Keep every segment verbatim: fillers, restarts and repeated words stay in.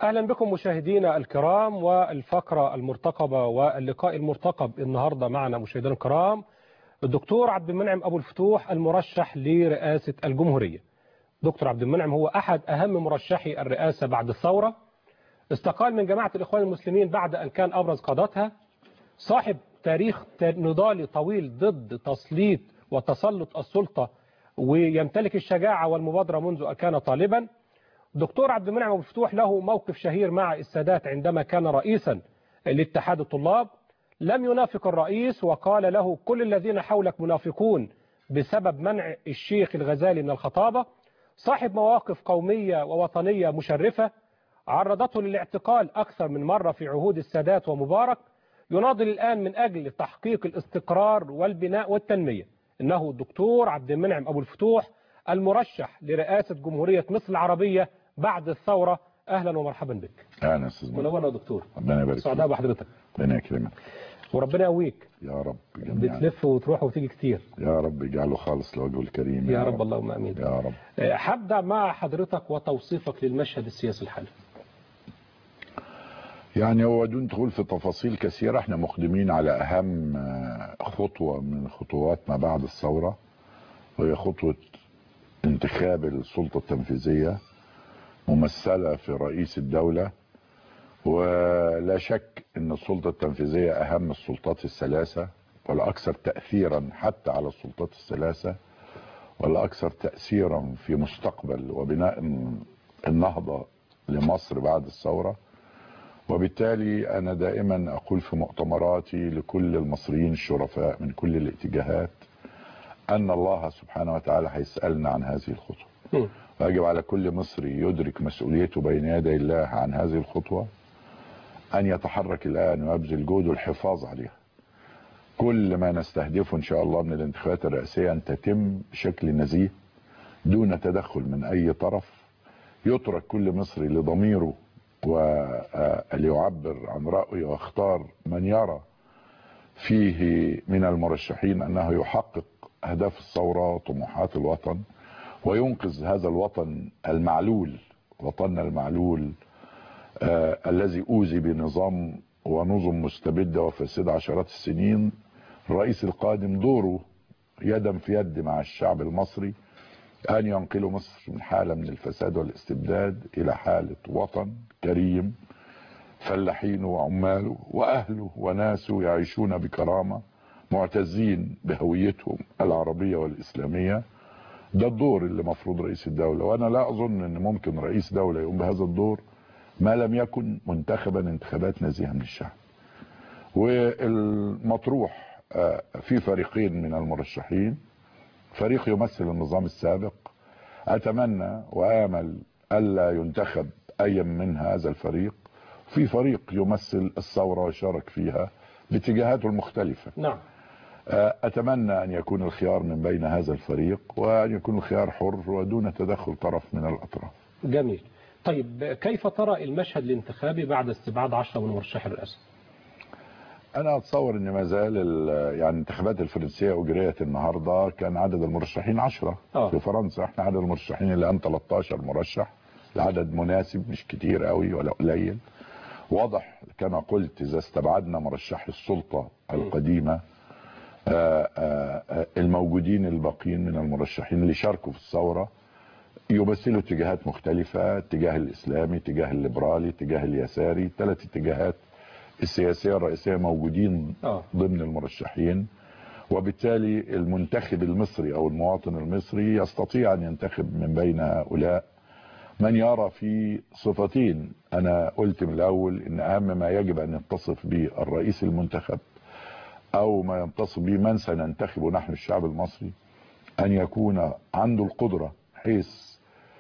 أهلا بكم مشاهدينا الكرام، والفقرة المرتقبة واللقاء المرتقب النهاردة معنا مشاهدينا الكرام الدكتور عبد المنعم أبو الفتوح المرشح لرئاسة الجمهورية. دكتور عبد المنعم هو أحد أهم مرشحي الرئاسة بعد الثورة، استقال من جماعة الإخوان المسلمين بعد أن كان أبرز قادتها، صاحب تاريخ نضالي طويل ضد تسليط وتسلط السلطة، ويمتلك الشجاعة والمبادرة منذ أن كان طالبا. دكتور عبد المنعم أبو الفتوح له موقف شهير مع السادات عندما كان رئيسا لاتحاد الطلاب، لم ينافق الرئيس وقال له كل الذين حولك منافقون بسبب منع الشيخ الغزالي من الخطابة. صاحب مواقف قومية ووطنية مشرفة عرضته للاعتقال أكثر من مرة في عهود السادات ومبارك، يناضل الآن من أجل تحقيق الاستقرار والبناء والتنمية. إنه الدكتور عبد المنعم أبو الفتوح المرشح لرئاسة جمهورية مصر العربية بعد الثورة. أهلا ومرحبا بك. أهلا أستاذ منورنا يا دكتور. ربنا يبارك فيك. سعداء بحضرتك. ربنا يكرمك وربنا يقويك يا رب جميعا. بتلف وتروح وتيجي كتير يا رب اجعله خالص لوجهه الكريم يا, يا رب, رب اللهم امين يا رب. هبدأ مع حضرتك وتوصيفك للمشهد السياسي الحالي. يعني هو دون دخول في تفاصيل كثيرة، احنا مقدمين على اهم خطوة من خطوات ما بعد الثورة، وهي خطوة انتخاب السلطة التنفيذية ممثلة في رئيس الدولة. ولا شك ان السلطة التنفيذية اهم السلطات الثلاثة، والاكثر تأثيرا حتى على السلطات الثلاثة، والاكثر تأثيرا في مستقبل وبناء النهضة لمصر بعد الثورة. وبالتالي انا دائما اقول في مؤتمراتي لكل المصريين الشرفاء من كل الاتجاهات ان الله سبحانه وتعالى هيسألنا عن هذه الخطوة، ويجب على كل مصري يدرك مسؤوليته بين يدي الله عن هذه الخطوة أن يتحرك الآن ويبذل جهده الحفاظ عليها. كل ما نستهدفه إن شاء الله من الانتخابات الرئاسية أن تتم بشكل نزيه دون تدخل من أي طرف، يترك كل مصري لضميره وليعبر عن رأيه واختار من يرى فيه من المرشحين أنه يحقق أهداف الثورة وطموحات الوطن، وينقذ هذا الوطن المعلول، وطننا المعلول آه الذي أوذي بنظام ونظم مستبدة وفاسدة عشرات السنين. الرئيس القادم دوره يدا في يد مع الشعب المصري أن ينقل مصر من حالة من الفساد والاستبداد إلى حالة وطن كريم، فلاحينه وعماله وأهله وناسه يعيشون بكرامة، معتزين بهويتهم العربية والإسلامية. ده الدور اللي مفروض رئيس الدولة، وأنا لا أظن أن ممكن رئيس دولة يقوم بهذا الدور ما لم يكن منتخبا انتخابات نزيهة من الشعب. والمطروح في فريقين من المرشحين، فريق يمثل النظام السابق، أتمنى وآمل ألا ينتخب أي من هذا الفريق، في فريق يمثل الثورة وشارك فيها باتجاهاته المختلفة. نعم. أتمنى أن يكون الخيار من بين هذا الفريق، وأن يكون الخيار حر ودون تدخل طرف من الأطراف. جميل. طيب كيف ترى المشهد الانتخابي بعد استبعاد عشرة من مرشح الرئاسة؟ أنا أتصور أن ما زال يعني الانتخابات الفرنسية أجريت النهاردة، كان عدد المرشحين عشرة. أوه. في فرنسا احنا عدد المرشحين الآن ثلاثة عشر مرشح، العدد مناسب مش كتير قوي ولا قليل. واضح كما قلت إذا استبعدنا مرشحي السلطة القديمة آآ آآ الموجودين الباقيين من المرشحين اللي شاركوا في الثورة يمثلوا اتجاهات مختلفة، اتجاه الإسلامي، اتجاه الليبرالي، اتجاه اليساري، ثلاث اتجاهات السياسية الرئيسية موجودين أوه. ضمن المرشحين. وبالتالي المنتخب المصري أو المواطن المصري يستطيع أن ينتخب من بين هؤلاء من يرى في صفتين. أنا قلت من الأول إن أهم ما يجب أن يتصف به الرئيس المنتخب أو ما ينتصف به من سننتخبه نحن الشعب المصري، أن يكون عنده القدرة حيث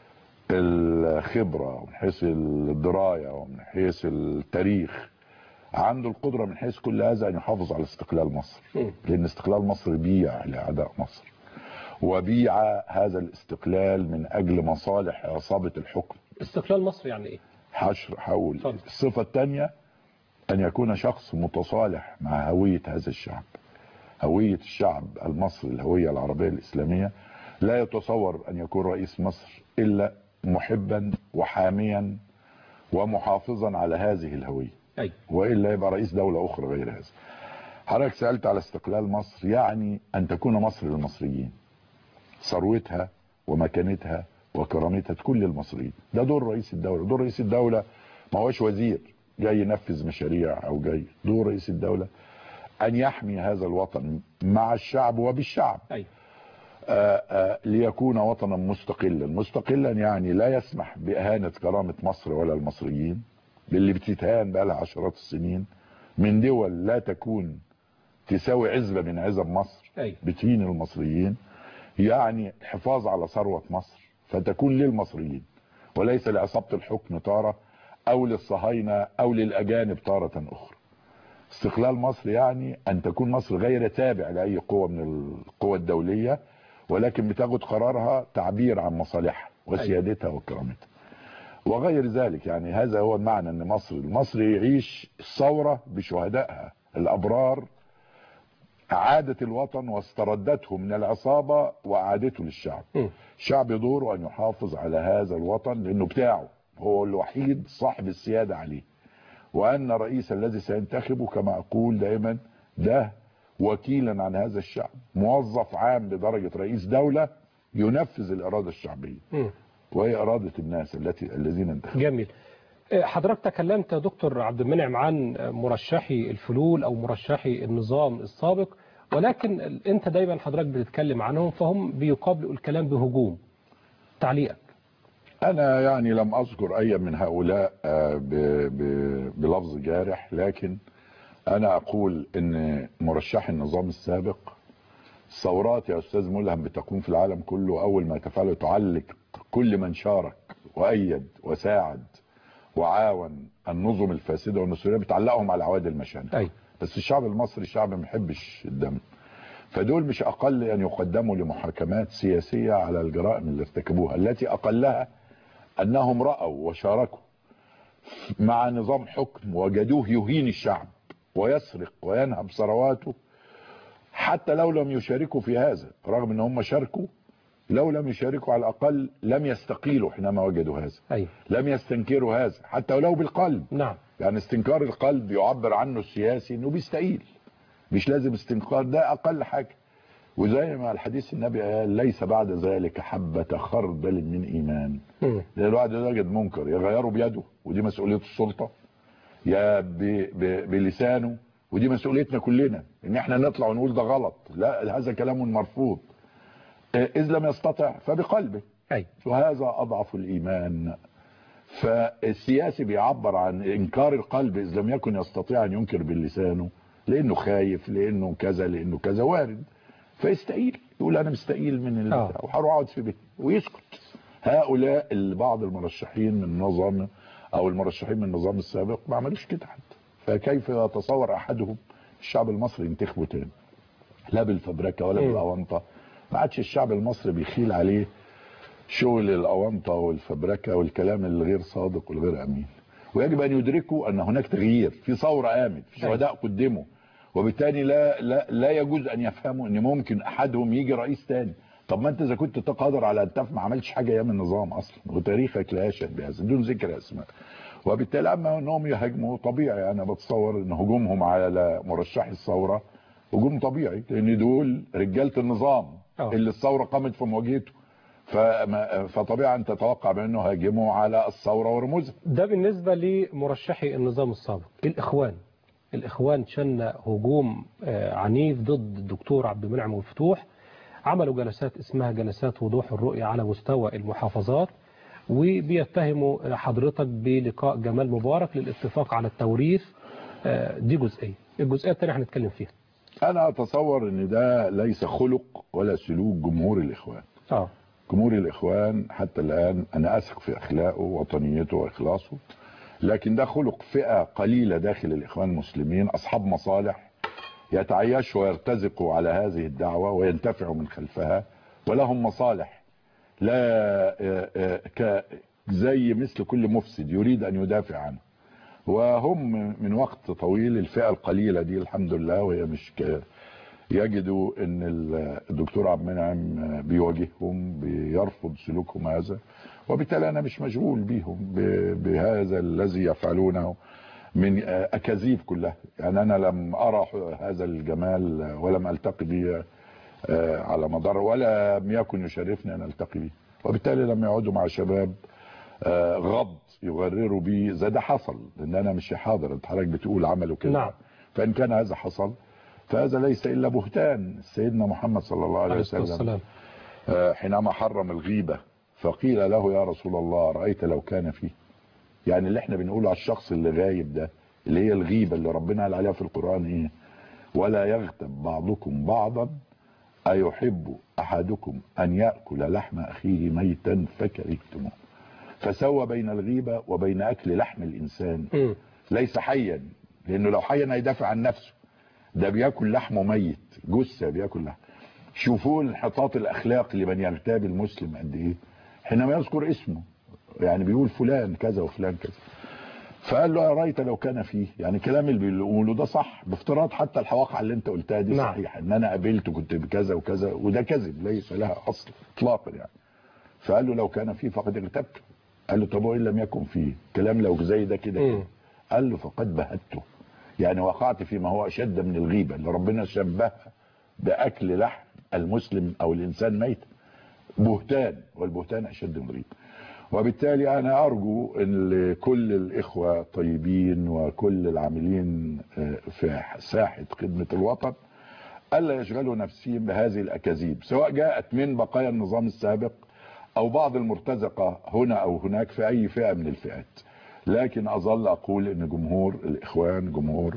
الخبرة ومن حيث الدراية ومن حيث التاريخ، عنده القدرة من حيث كل هذا أن يحافظ على استقلال مصر، لأن استقلال مصر بيع لأعداء مصر، وبيع هذا الاستقلال من أجل مصالح عصابة الحكم. استقلال مصر يعني إيه؟ حشر حول. الصفة الثانية أن يكون شخص متصالح مع هوية هذا الشعب، هوية الشعب المصري، الهوية العربية الإسلامية. لا يتصور أن يكون رئيس مصر إلا محبا وحاميا ومحافظا على هذه الهوية، أي. وإلا يبقى رئيس دولة أخرى غير هذا. حضرتك سألت على استقلال مصر، يعني أن تكون مصر للمصريين، ثروتها ومكانتها وكرامتها تكون للمصريين. ده دور رئيس الدولة. دور رئيس الدولة ما هوش وزير جاي ينفذ مشاريع أو جاي، دور رئيس الدولة أن يحمي هذا الوطن مع الشعب وبالشعب. أي. آآ آآ ليكون وطنا مستقلا. مستقلا يعني لا يسمح بإهانة كرامة مصر ولا المصريين باللي بتتهان بقى لها عشرات السنين من دول لا تكون تساوي عزبة من عزب مصر. أي. بتهين المصريين. يعني الحفاظ على ثروة مصر فتكون للمصريين وليس لعصابة الحكم تارة أو للصهاينة أو للأجانب تارة أخرى. استقلال مصر يعني أن تكون مصر غير تابع لأي قوة من القوى الدولية، ولكن بتاخد قرارها تعبير عن مصالحها وسيادتها وكرامتها وغير ذلك. يعني هذا هو المعنى، أن مصر المصري يعيش الثورة بشهدائها الأبرار، أعادت الوطن واستردته من العصابة وأعادته للشعب. الشعب دوره أن يحافظ على هذا الوطن لأنه بتاعه، هو الوحيد صاحب السيادة عليه، وأن الرئيس الذي سينتخبه كما أقول دائما ده وكيلا عن هذا الشعب، موظف عام بدرجة رئيس دولة ينفذ الإرادة الشعبية م. وهي إرادة الناس التي الذين انتخبوا. جميل. حضرتك تكلمت يا دكتور عبد المنعم عن مرشحي الفلول أو مرشحي النظام السابق، ولكن أنت دايما حضرتك بتتكلم عنهم فهم بيقابلوا الكلام بهجوم. تعليقك؟ أنا يعني لم أذكر أي من هؤلاء بلفظ جارح، لكن أنا أقول أن مرشح النظام السابق الثورات يا أستاذ ملهم بتقوم في العالم كله، أول ما تفعله تعلق كل من شارك وأيد وساعد وعاون النظم الفاسدة والنصيرية بتعلقهم على عواد المشانق. أي. بس الشعب المصري شعب ما يحبش الدم، فدول مش أقل أن يقدموا لمحاكمات سياسية على الجرائم اللي ارتكبوها، التي أقلها أنهم رأوا وشاركوا مع نظام حكم وجدوه يهين الشعب ويسرق وينهب ثرواته، حتى لو لم يشاركوا في هذا، رغم ان هم شاركوا، لو لم يشاركوا على الأقل لم يستقيلوا حينما وجدوا هذا. أي. لم يستنكروا هذا حتى ولو بالقلب. نعم. يعني استنكار القلب يعبر عنه السياسي انه بيستقيل، مش لازم استنكار، ده أقل حاجة. وزي ما الحديث النبي قال ليس بعد ذلك حبة خردل من إيمان. لأن الواحد يجد منكر يغيره بيده ودي مسؤولية السلطة، يا ب ب بلسانه ودي مسؤوليتنا كلنا ان احنا نطلع ونقول ده غلط، لا هذا كلام مرفوض. إذ لم يستطع فبقلبه. أي. وهذا أضعف الإيمان. فالسياسي بيعبر عن إنكار القلب إذ لم يكن يستطيع أن ينكر باللسانه، لأنه خايف، لأنه كذا، لأنه كذا، وارد، فيستقيل، يقول أنا مستقيل من البتاع وهروح أقعد في بيتي ويسكت. هؤلاء بعض المرشحين من النظام أو المرشحين من النظام السابق ما عملوش كده حتى، فكيف يتصور أحدهم الشعب المصري ينتخبه تاني؟ لا بالفبركة ولا بالأونطة. ما عادش الشعب المصري بيخيل عليه شغل الأونطة والفبركة والكلام الغير صادق والغير أمين. ويجب أن يدركوا أن هناك تغيير، في ثورة قامت، في شهداء قدموا، وبالتالي لا لا لا يجوز أن يفهموا أن ممكن أحدهم يجي رئيس تاني. طب ما أنت إذا كنت تقدر على أن تفهم ما عملتش حاجة أيام النظام أصلا، وتاريخك لا يشهد بهذا دون ذكر أسماء. وبالتالي أما أنهم يهاجموا طبيعي، أنا بتصور أن هجومهم على مرشحي الثورة هجوم طبيعي، لأن دول رجالة النظام أوه. اللي الثورة قامت في مواجهته، فطبيعي أن تتوقع بأنه هاجموا على الثورة ورموزها. ده بالنسبة لمرشحي النظام السابق. الإخوان الإخوان شن هجوم عنيف ضد الدكتور عبد المنعم أبو الفتوح، عملوا جلسات اسمها جلسات وضوح الرؤية على مستوى المحافظات، وبيتهموا حضرتك بلقاء جمال مبارك للاتفاق على التوريث. دي جزئية. الجزئية الثانية هنتكلم فيها. أنا أتصور أن ده ليس خلق ولا سلوك جمهور الإخوان. آه. جمهور الإخوان حتى الآن أنا أثق في أخلاقه ووطنيته وإخلاصه، لكن ده خلق فئة قليلة داخل الإخوان المسلمين أصحاب مصالح يتعايشوا ويرتزقوا على هذه الدعوة وينتفعوا من خلفها، ولهم مصالح لا زي مثل كل مفسد يريد أن يدافع عنه. وهم من وقت طويل الفئة القليلة دي الحمد لله، وهي مش يجدوا ان الدكتور عبد المنعم بيواجههم بيرفض سلوكهم هذا، وبالتالي انا مش مشغول بيهم بهذا الذي يفعلونه من اكاذيب كلها. يعني انا لم ارى هذا الجمال ولم التقي به على مدار، ولا يكن يشرفني ان التقي به، وبالتالي لم يقعدوا مع شباب غض يغرروا بيه زي ده حصل، لان انا مش حاضر. انت حضرتك بتقول عملوا كده. نعم. فان كان هذا حصل فهذا ليس الا بهتان. سيدنا محمد صلى الله عليه وسلم حينما حرم الغيبه فقيل له يا رسول الله رايت لو كان فيه، يعني اللي احنا بنقوله على الشخص اللي غايب ده اللي هي الغيبه اللي ربنا قال عليها في القران ايه؟ ولا يغتب بعضكم بعضا ايحب احدكم ان ياكل لحم اخيه ميتا فكرهتموه. فسوى بين الغيبه وبين اكل لحم الانسان. م. ليس حيا، لانه لو حيا هيدافع عن نفسه، ده بياكل لحمه ميت، جثه بياكل لحم. شوفوا الانحطاط الاخلاقي لمن يغتاب المسلم قد ايه حينما يذكر اسمه، يعني بيقول فلان كذا وفلان كذا. فقال له ارايت لو كان فيه، يعني الكلام اللي بيقوله ده صح بافتراض حتى الحواقع اللي انت قلتها دي صحيحه، ان انا قابلته كنت بكذا وكذا، وده كذب ليس لها اصل اطلاقا يعني. فقال له لو كان فيه فقد اغتبته. قال له طب وان لم يكن فيه، كلام لو زي ده كده كده. قال له فقد بهته، يعني وقعت فيما هو اشد من الغيبه اللي ربنا شبهها باكل لحم المسلم او الانسان ميت. بهتان، والبهتان اشد من الغيبه. وبالتالي انا ارجو ان كل الاخوه طيبين وكل العاملين في ساحه خدمه الوطن الا يشغلوا نفسهم بهذه الاكاذيب، سواء جاءت من بقايا النظام السابق او بعض المرتزقه هنا او هناك في اي فئه من الفئات. لكن اظل اقول ان جمهور الاخوان جمهور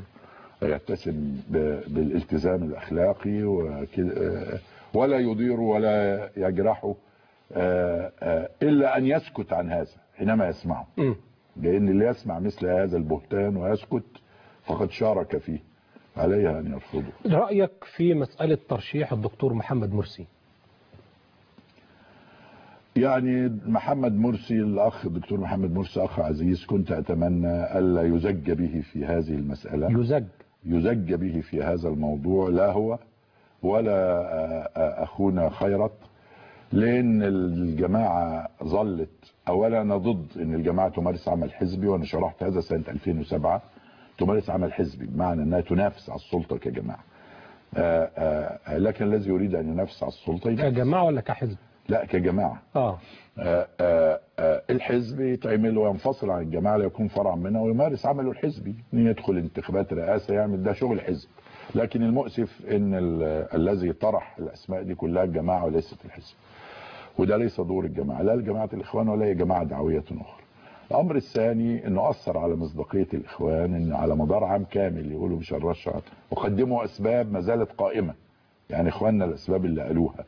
يتسم بالالتزام الاخلاقي ولا يضير ولا يجرح الا ان يسكت عن هذا حينما يسمعه، لان اللي يسمع مثل هذا البهتان ويسكت فقد شارك فيه، عليها ان يرفضه. رايك في مساله ترشيح الدكتور محمد مرسي؟ يعني محمد مرسي الاخ الدكتور محمد مرسي اخ عزيز، كنت اتمنى الا يزج به في هذه المساله. يزج يزج به في هذا الموضوع، لا هو ولا اخونا خيرت، لان الجماعه ظلت اولا انا ضد ان الجماعه تمارس عمل حزبي، وانا شرحت هذا سنه ألفين وسبعة. تمارس عمل حزبي بمعنى انها تنافس على السلطه كجماعه. آآ آآ لكن الذي يريد ان ينافس على السلطه ينافس. كجماعه ولا كحزب؟ لا كجماعه. اه آآ آآ الحزب يتعمل وينفصل عن الجماعه ليكون فرع منها ويمارس عمله الحزبي، يدخل انتخابات رئاسه يعمل ده شغل حزب. لكن المؤسف ان الذي طرح الاسماء دي كلها الجماعه وليست الحزب، وده ليس دور الجماعه، لا جماعه الاخوان ولا هي جماعه دعويه اخرى. الامر الثاني انه اثر على مصداقيه الاخوان، ان على مدار عام كامل يقولوا مش هنرشح، وقدموا اسباب ما زالت قائمه، يعني اخواننا الاسباب اللي قالوها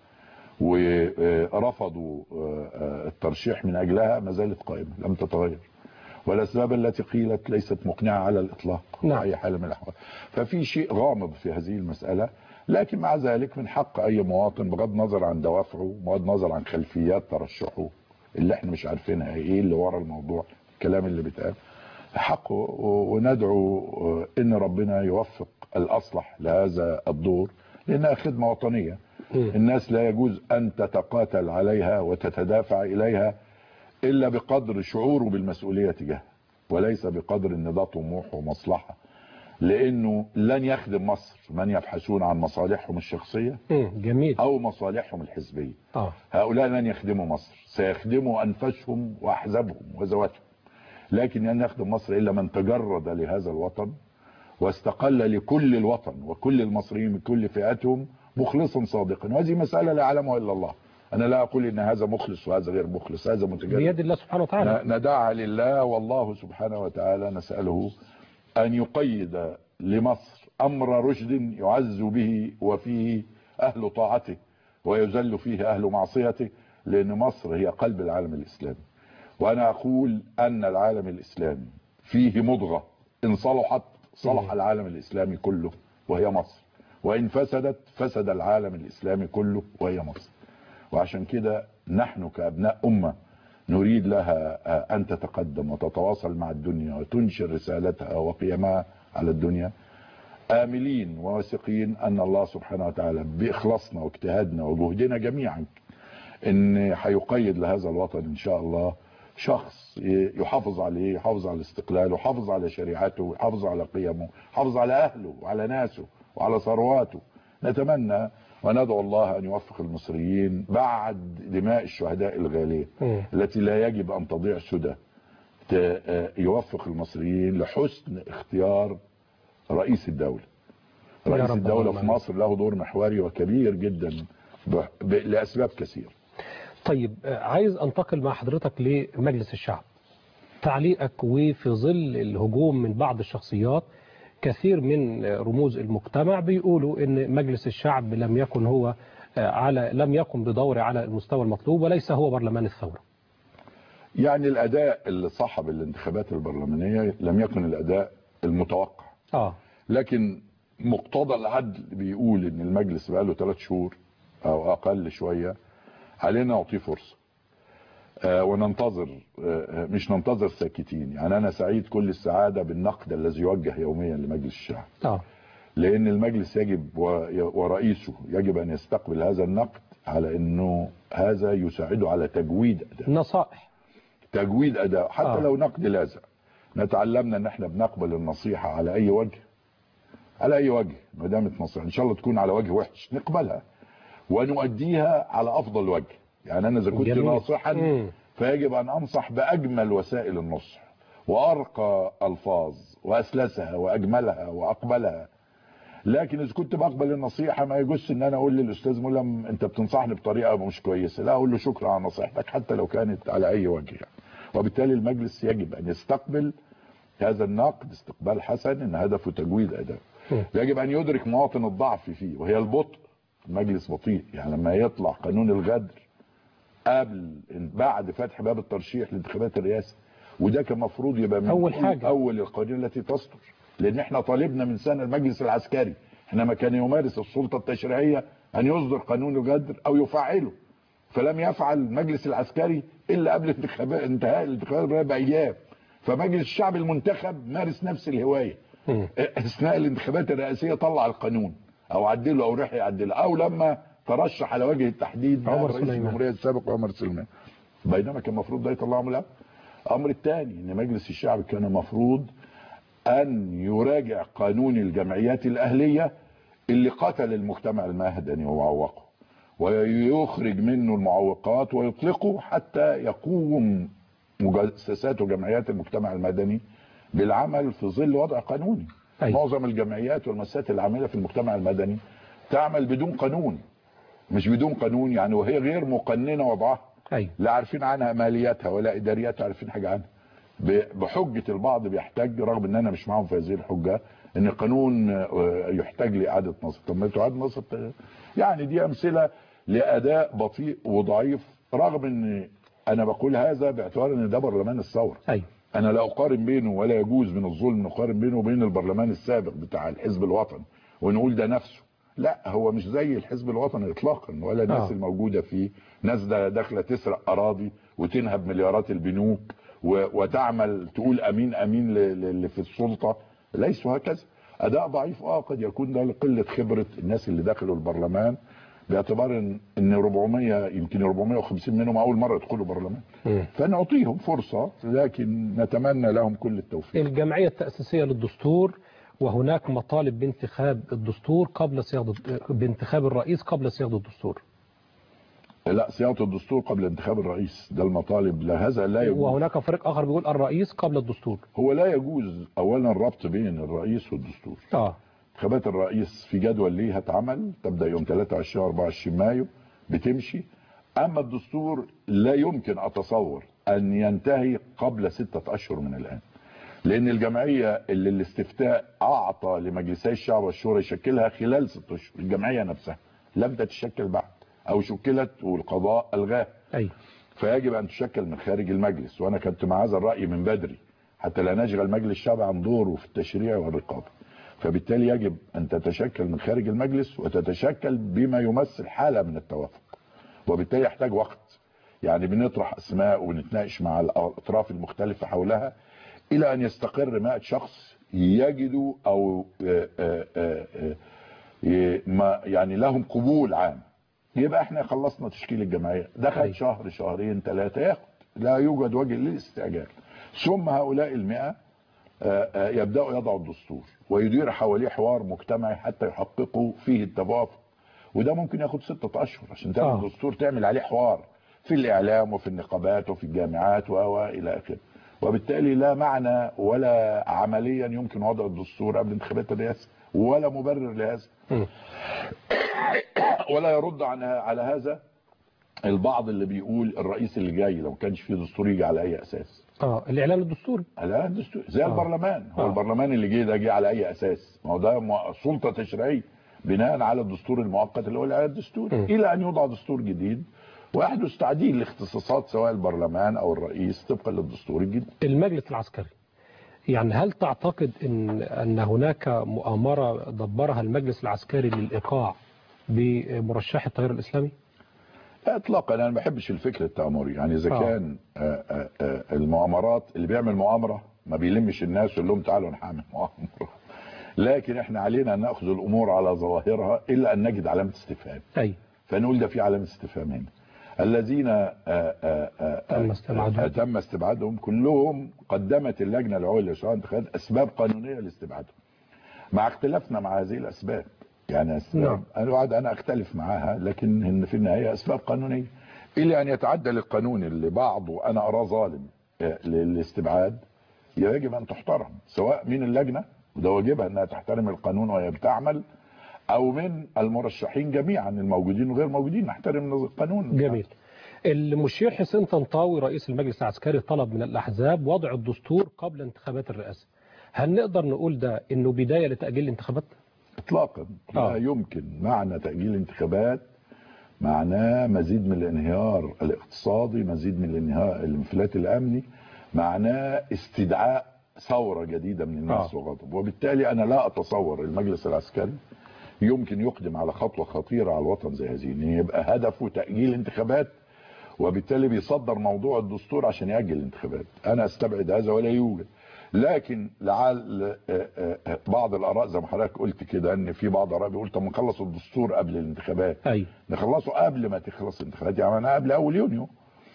ورفضوا الترشيح من اجلها ما زالت قائمه لم تتغير، والاسباب التي قيلت ليست مقنعه على الاطلاق في اي حال من الاحوال. ففي شيء غامض في هذه المساله، لكن مع ذلك من حق اي مواطن بغض النظر عن دوافعه بغض النظر عن خلفيات ترشحه اللي احنا مش عارفينها ايه اللي ورا الموضوع، الكلام اللي بيتقال حقه، وندعو ان ربنا يوفق الاصلح لهذا الدور، لانها خدمه وطنيه. الناس لا يجوز ان تتقاتل عليها وتتدافع اليها الا بقدر شعوره بالمسؤوليه تجاهها، وليس بقدر ان ده طموح ومصلحه، لانه لن يخدم مصر من يبحثون عن مصالحهم الشخصيه جميل او مصالحهم الحزبيه. آه. هؤلاء لن يخدموا مصر، سيخدموا انفسهم واحزابهم وذواتهم، لكن لن يخدم مصر الا من تجرد لهذا الوطن واستقل لكل الوطن وكل المصريين من كل فئاتهم مخلصا صادقا، وهذه مساله لا يعلمها الا الله. انا لا اقول ان هذا مخلص وهذا غير مخلص، هذا متجرد بيد الله سبحانه وتعالى، ندعها لله، والله سبحانه وتعالى نساله ان يقيد لمصر امر رشد يعز به وفيه اهل طاعته ويذل فيه اهل معصيته، لان مصر هي قلب العالم الاسلامي. وانا اقول ان العالم الاسلامي فيه مضغه ان صلحت صلح العالم الاسلامي كله وهي مصر، وان فسدت فسد العالم الاسلامي كله وهي مصر. وعشان كده نحن كابناء امه نريد لها ان تتقدم وتتواصل مع الدنيا وتنشر رسالتها وقيمها على الدنيا. آملين وواثقين أن الله سبحانه وتعالى بإخلاصنا واجتهادنا وجهدنا جميعا إن هيقيد لهذا الوطن إن شاء الله شخص يحافظ عليه، يحافظ على استقلاله، يحافظ على شريعته، يحافظ على قيمه، يحافظ على أهله وعلى ناسه وعلى ثرواته. نتمنى وندعو الله أن يوفق المصريين بعد دماء الشهداء الغالية التي لا يجب أن تضيع سدى، يوفق المصريين لحسن اختيار رئيس الدولة. رئيس الدولة في مصر له دور محوري وكبير جدا لأسباب كثيرة. طيب عايز انتقل مع حضرتك لمجلس الشعب، تعليقك وفي ظل الهجوم من بعض الشخصيات كثير من رموز المجتمع بيقولوا ان مجلس الشعب لم يكن هو على لم يقم بدوره على المستوى المطلوب وليس هو برلمان الثورة. يعني الاداء اللي صاحب الانتخابات البرلمانية لم يكن الاداء المتوقع. اه لكن مقتضى العدل بيقول ان المجلس بقى له ثلاث شهور او اقل شوية، علينا نعطيه فرصة آه وننتظر، آه مش ننتظر ساكتين. يعني انا سعيد كل السعادة بالنقد الذي يوجه يوميا لمجلس الشعب، اه لان المجلس يجب ورئيسه يجب ان يستقبل هذا النقد على انه هذا يساعده على تجويد اداء، نصائح تجويد اداء حتى آه. لو نقد لاذع. نتعلمنا ان احنا بنقبل النصيحة على اي وجه، على اي وجه ما دامت نصيحة ان شاء الله تكون على وجه وحش نقبلها ونؤديها على افضل وجه. يعني انا اذا كنت ناصحا مم. فيجب ان انصح باجمل وسائل النصح وارقى الفاظ واسلسها واجملها واقبلها. لكن اذا كنت بقبل النصيحه ما يجوز ان انا اقول للاستاذ ملهم انت بتنصحني بطريقه مش كويسه، لا اقول له شكرا على نصيحتك حتى لو كانت على اي وجه يعني. وبالتالي المجلس يجب ان يستقبل هذا النقد استقبال حسن ان هدفه تجويد اداء. يجب ان يدرك مواطن الضعف فيه وهي البطء. المجلس بطيء، يعني لما يطلع قانون الغدر قبل بعد فتح باب الترشيح لانتخابات الرئاسه، وده كان المفروض يبقى من اول حاجه اول القوانين التي تصدر، لان احنا طالبنا من سنه المجلس العسكري حينما كان يمارس السلطه التشريعيه ان يصدر قانون الغدر او يفعله، فلم يفعل المجلس العسكري الا قبل انتخابات انتهاء الانتخابات بايام. فمجلس الشعب المنتخب مارس نفس الهوايه اثناء الانتخابات الرئاسيه، طلع القانون او عدله او راح يعدله، او لما ترشح على وجه التحديد رئيس الجمهوريه السابق عمر سليمان، بينما كان المفروض ده يطلعه من الاول. الامر الثاني ان مجلس الشعب كان المفروض ان يراجع قانون الجمعيات الاهليه اللي قتل المجتمع المدني وعوقه، ويخرج منه المعوقات ويطلقه حتى يقوم مؤسسات وجمعيات المجتمع المدني بالعمل في ظل وضع قانوني. أي. معظم الجمعيات والمؤسسات العامله في المجتمع المدني تعمل بدون قانون، مش بدون قانون يعني وهي غير مقننه وضعها. أي. لا عارفين عنها مالياتها ولا ادارياتها عارفين حاجه عنها، بحجه البعض بيحتاج رغم ان انا مش معاهم في هذه الحجه ان القانون يحتاج لاعاده نصب. طب ما تعاد نصب يعني. دي امثله لاداء بطيء وضعيف، رغم ان انا بقول هذا باعتبار ان ده برلمان الثوره. أي. انا لا اقارن بينه ولا يجوز من الظلم نقارن بينه وبين البرلمان السابق بتاع الحزب الوطني ونقول ده نفسه، لا هو مش زي الحزب الوطني اطلاقا ولا الناس آه. الموجوده فيه. ناس ده داخله تسرق اراضي وتنهب مليارات البنوك وتعمل تقول امين امين اللي في السلطه، ليسوا هكذا. اداء ضعيف اه قد يكون ده لقله خبره الناس اللي دخلوا البرلمان، باعتبار ان ان أربعمية يمكن أربعمية وخمسين منهم اول مره يدخلوا برلمان، فنعطيهم فرصه لكن نتمنى لهم كل التوفيق. الجمعيه التاسيسيه للدستور وهناك مطالب بانتخاب الدستور قبل صياغه بانتخاب الرئيس قبل صياغه الدستور. لا صياغه الدستور قبل انتخاب الرئيس ده المطالب، لا هذا لا يجوز. وهناك فريق اخر بيقول الرئيس قبل الدستور. هو لا يجوز اولا الربط بين الرئيس والدستور. اه انتخابات الرئيس في جدول ليها اتعمل تبدا يوم ثلاثة وعشرين وأربعة وعشرين مايو بتمشي، اما الدستور لا يمكن اتصور ان ينتهي قبل ستة اشهر من الان، لان الجمعيه اللي الاستفتاء اعطى لمجلسي الشعب والشورى يشكلها خلال ست اشهر، الجمعيه نفسها لم تتشكل بعد او شكلت والقضاء الغاها. ايوه فيجب ان تشكل من خارج المجلس، وانا كنت مع هذا الراي من بدري حتى لا نشغل مجلس الشعب عن دوره في التشريع والرقابه. فبالتالي يجب ان تتشكل من خارج المجلس وتتشكل بما يمثل حاله من التوافق، وبالتالي يحتاج وقت. يعني بنطرح اسماء ونتناقش مع الاطراف المختلفه حولها الى ان يستقر مائة شخص يجدوا او ما يعني لهم قبول عام، يبقى احنا خلصنا تشكيل الجمعيه. ده خد شهر شهرين ثلاثه ياخد، لا يوجد وجه للاستعجال. ثم هؤلاء المئة يبداوا يضعوا الدستور ويدير حواليه حوار مجتمعي حتى يحققوا فيه التوافق، وده ممكن ياخد ستة اشهر عشان تعمل آه. دستور تعمل عليه حوار في الاعلام وفي النقابات وفي الجامعات والى اخره. وبالتالي لا معنى ولا عمليا يمكن وضع الدستور قبل انتخابات الرئاسه، ولا مبرر لهذا ولا يرد عن على هذا البعض اللي بيقول الرئيس اللي جاي لو كانش فيه دستور يجي على اي اساس. اه الاعلان الدستوري على الدستور زي آه. البرلمان هو آه. البرلمان اللي جه ده جه على اي اساس؟ ما هو ده سلطه تشريعيه بناء على الدستور المؤقت اللي هو الاعلان الدستوري، الى ان يوضع دستور جديد ويحدث تعديل لاختصاصات سواء البرلمان او الرئيس طبقا للدستور الجديد. المجلس العسكري، يعني هل تعتقد ان ان هناك مؤامره دبرها المجلس العسكري للايقاع بمرشح التيار الاسلامي؟ اطلاقا، انا ما بحبش الفكر التآمري. يعني اذا كان آآ آآ المؤامرات اللي بيعمل مؤامره ما بيلمش الناس ويقول لهم تعالوا نعمل مؤامره، لكن احنا علينا ان ناخذ الامور على ظواهرها الا ان نجد علامه استفهام. اي فنقول ده في علامه استفهام هنا. الذين آآ آآ تم استبعادهم تم استبعادهم كلهم قدمت اللجنه العليا للشورى الانتخابات اسباب قانونيه لاستبعادهم، مع اختلافنا مع هذه الاسباب. يعني اسباب انا وعد انا اختلف معاها، لكن ان في النهايه اسباب قانونيه. الى ان يتعدل القانون اللي بعضه انا اراه ظالم للاستبعاد يجب ان تحترم، سواء من اللجنه وده واجبها انها تحترم القانون وهي بتعمل، او من المرشحين جميعا الموجودين وغير موجودين نحترم القانون. جميل. المشير حسين طنطاوي رئيس المجلس العسكري طلب من الاحزاب وضع الدستور قبل انتخابات الرئاسه. هل نقدر نقول ده انه بدايه لتاجيل الانتخابات؟ اطلاقا لا آه. يمكن. معنى تاجيل الانتخابات معناه مزيد من الانهيار الاقتصادي، مزيد من الانهيار الانفلات الامني، معناه استدعاء ثوره جديده من الناس آه. وغضب. وبالتالي انا لا اتصور المجلس العسكري يمكن يقدم على خطوه خطيره على الوطن زي هذه، ان يبقى هدفه تاجيل انتخابات وبالتالي بيصدر موضوع الدستور عشان ياجل الانتخابات. انا استبعد هذا ولا يوجد. لكن لعل بعض الاراء زي ما حضرتك قلت كده ان في بعض الاراء بيقول طب نخلص الدستور قبل الانتخابات. ايوه نخلصه قبل ما تخلص الانتخابات، يعني انا قبل اول يونيو.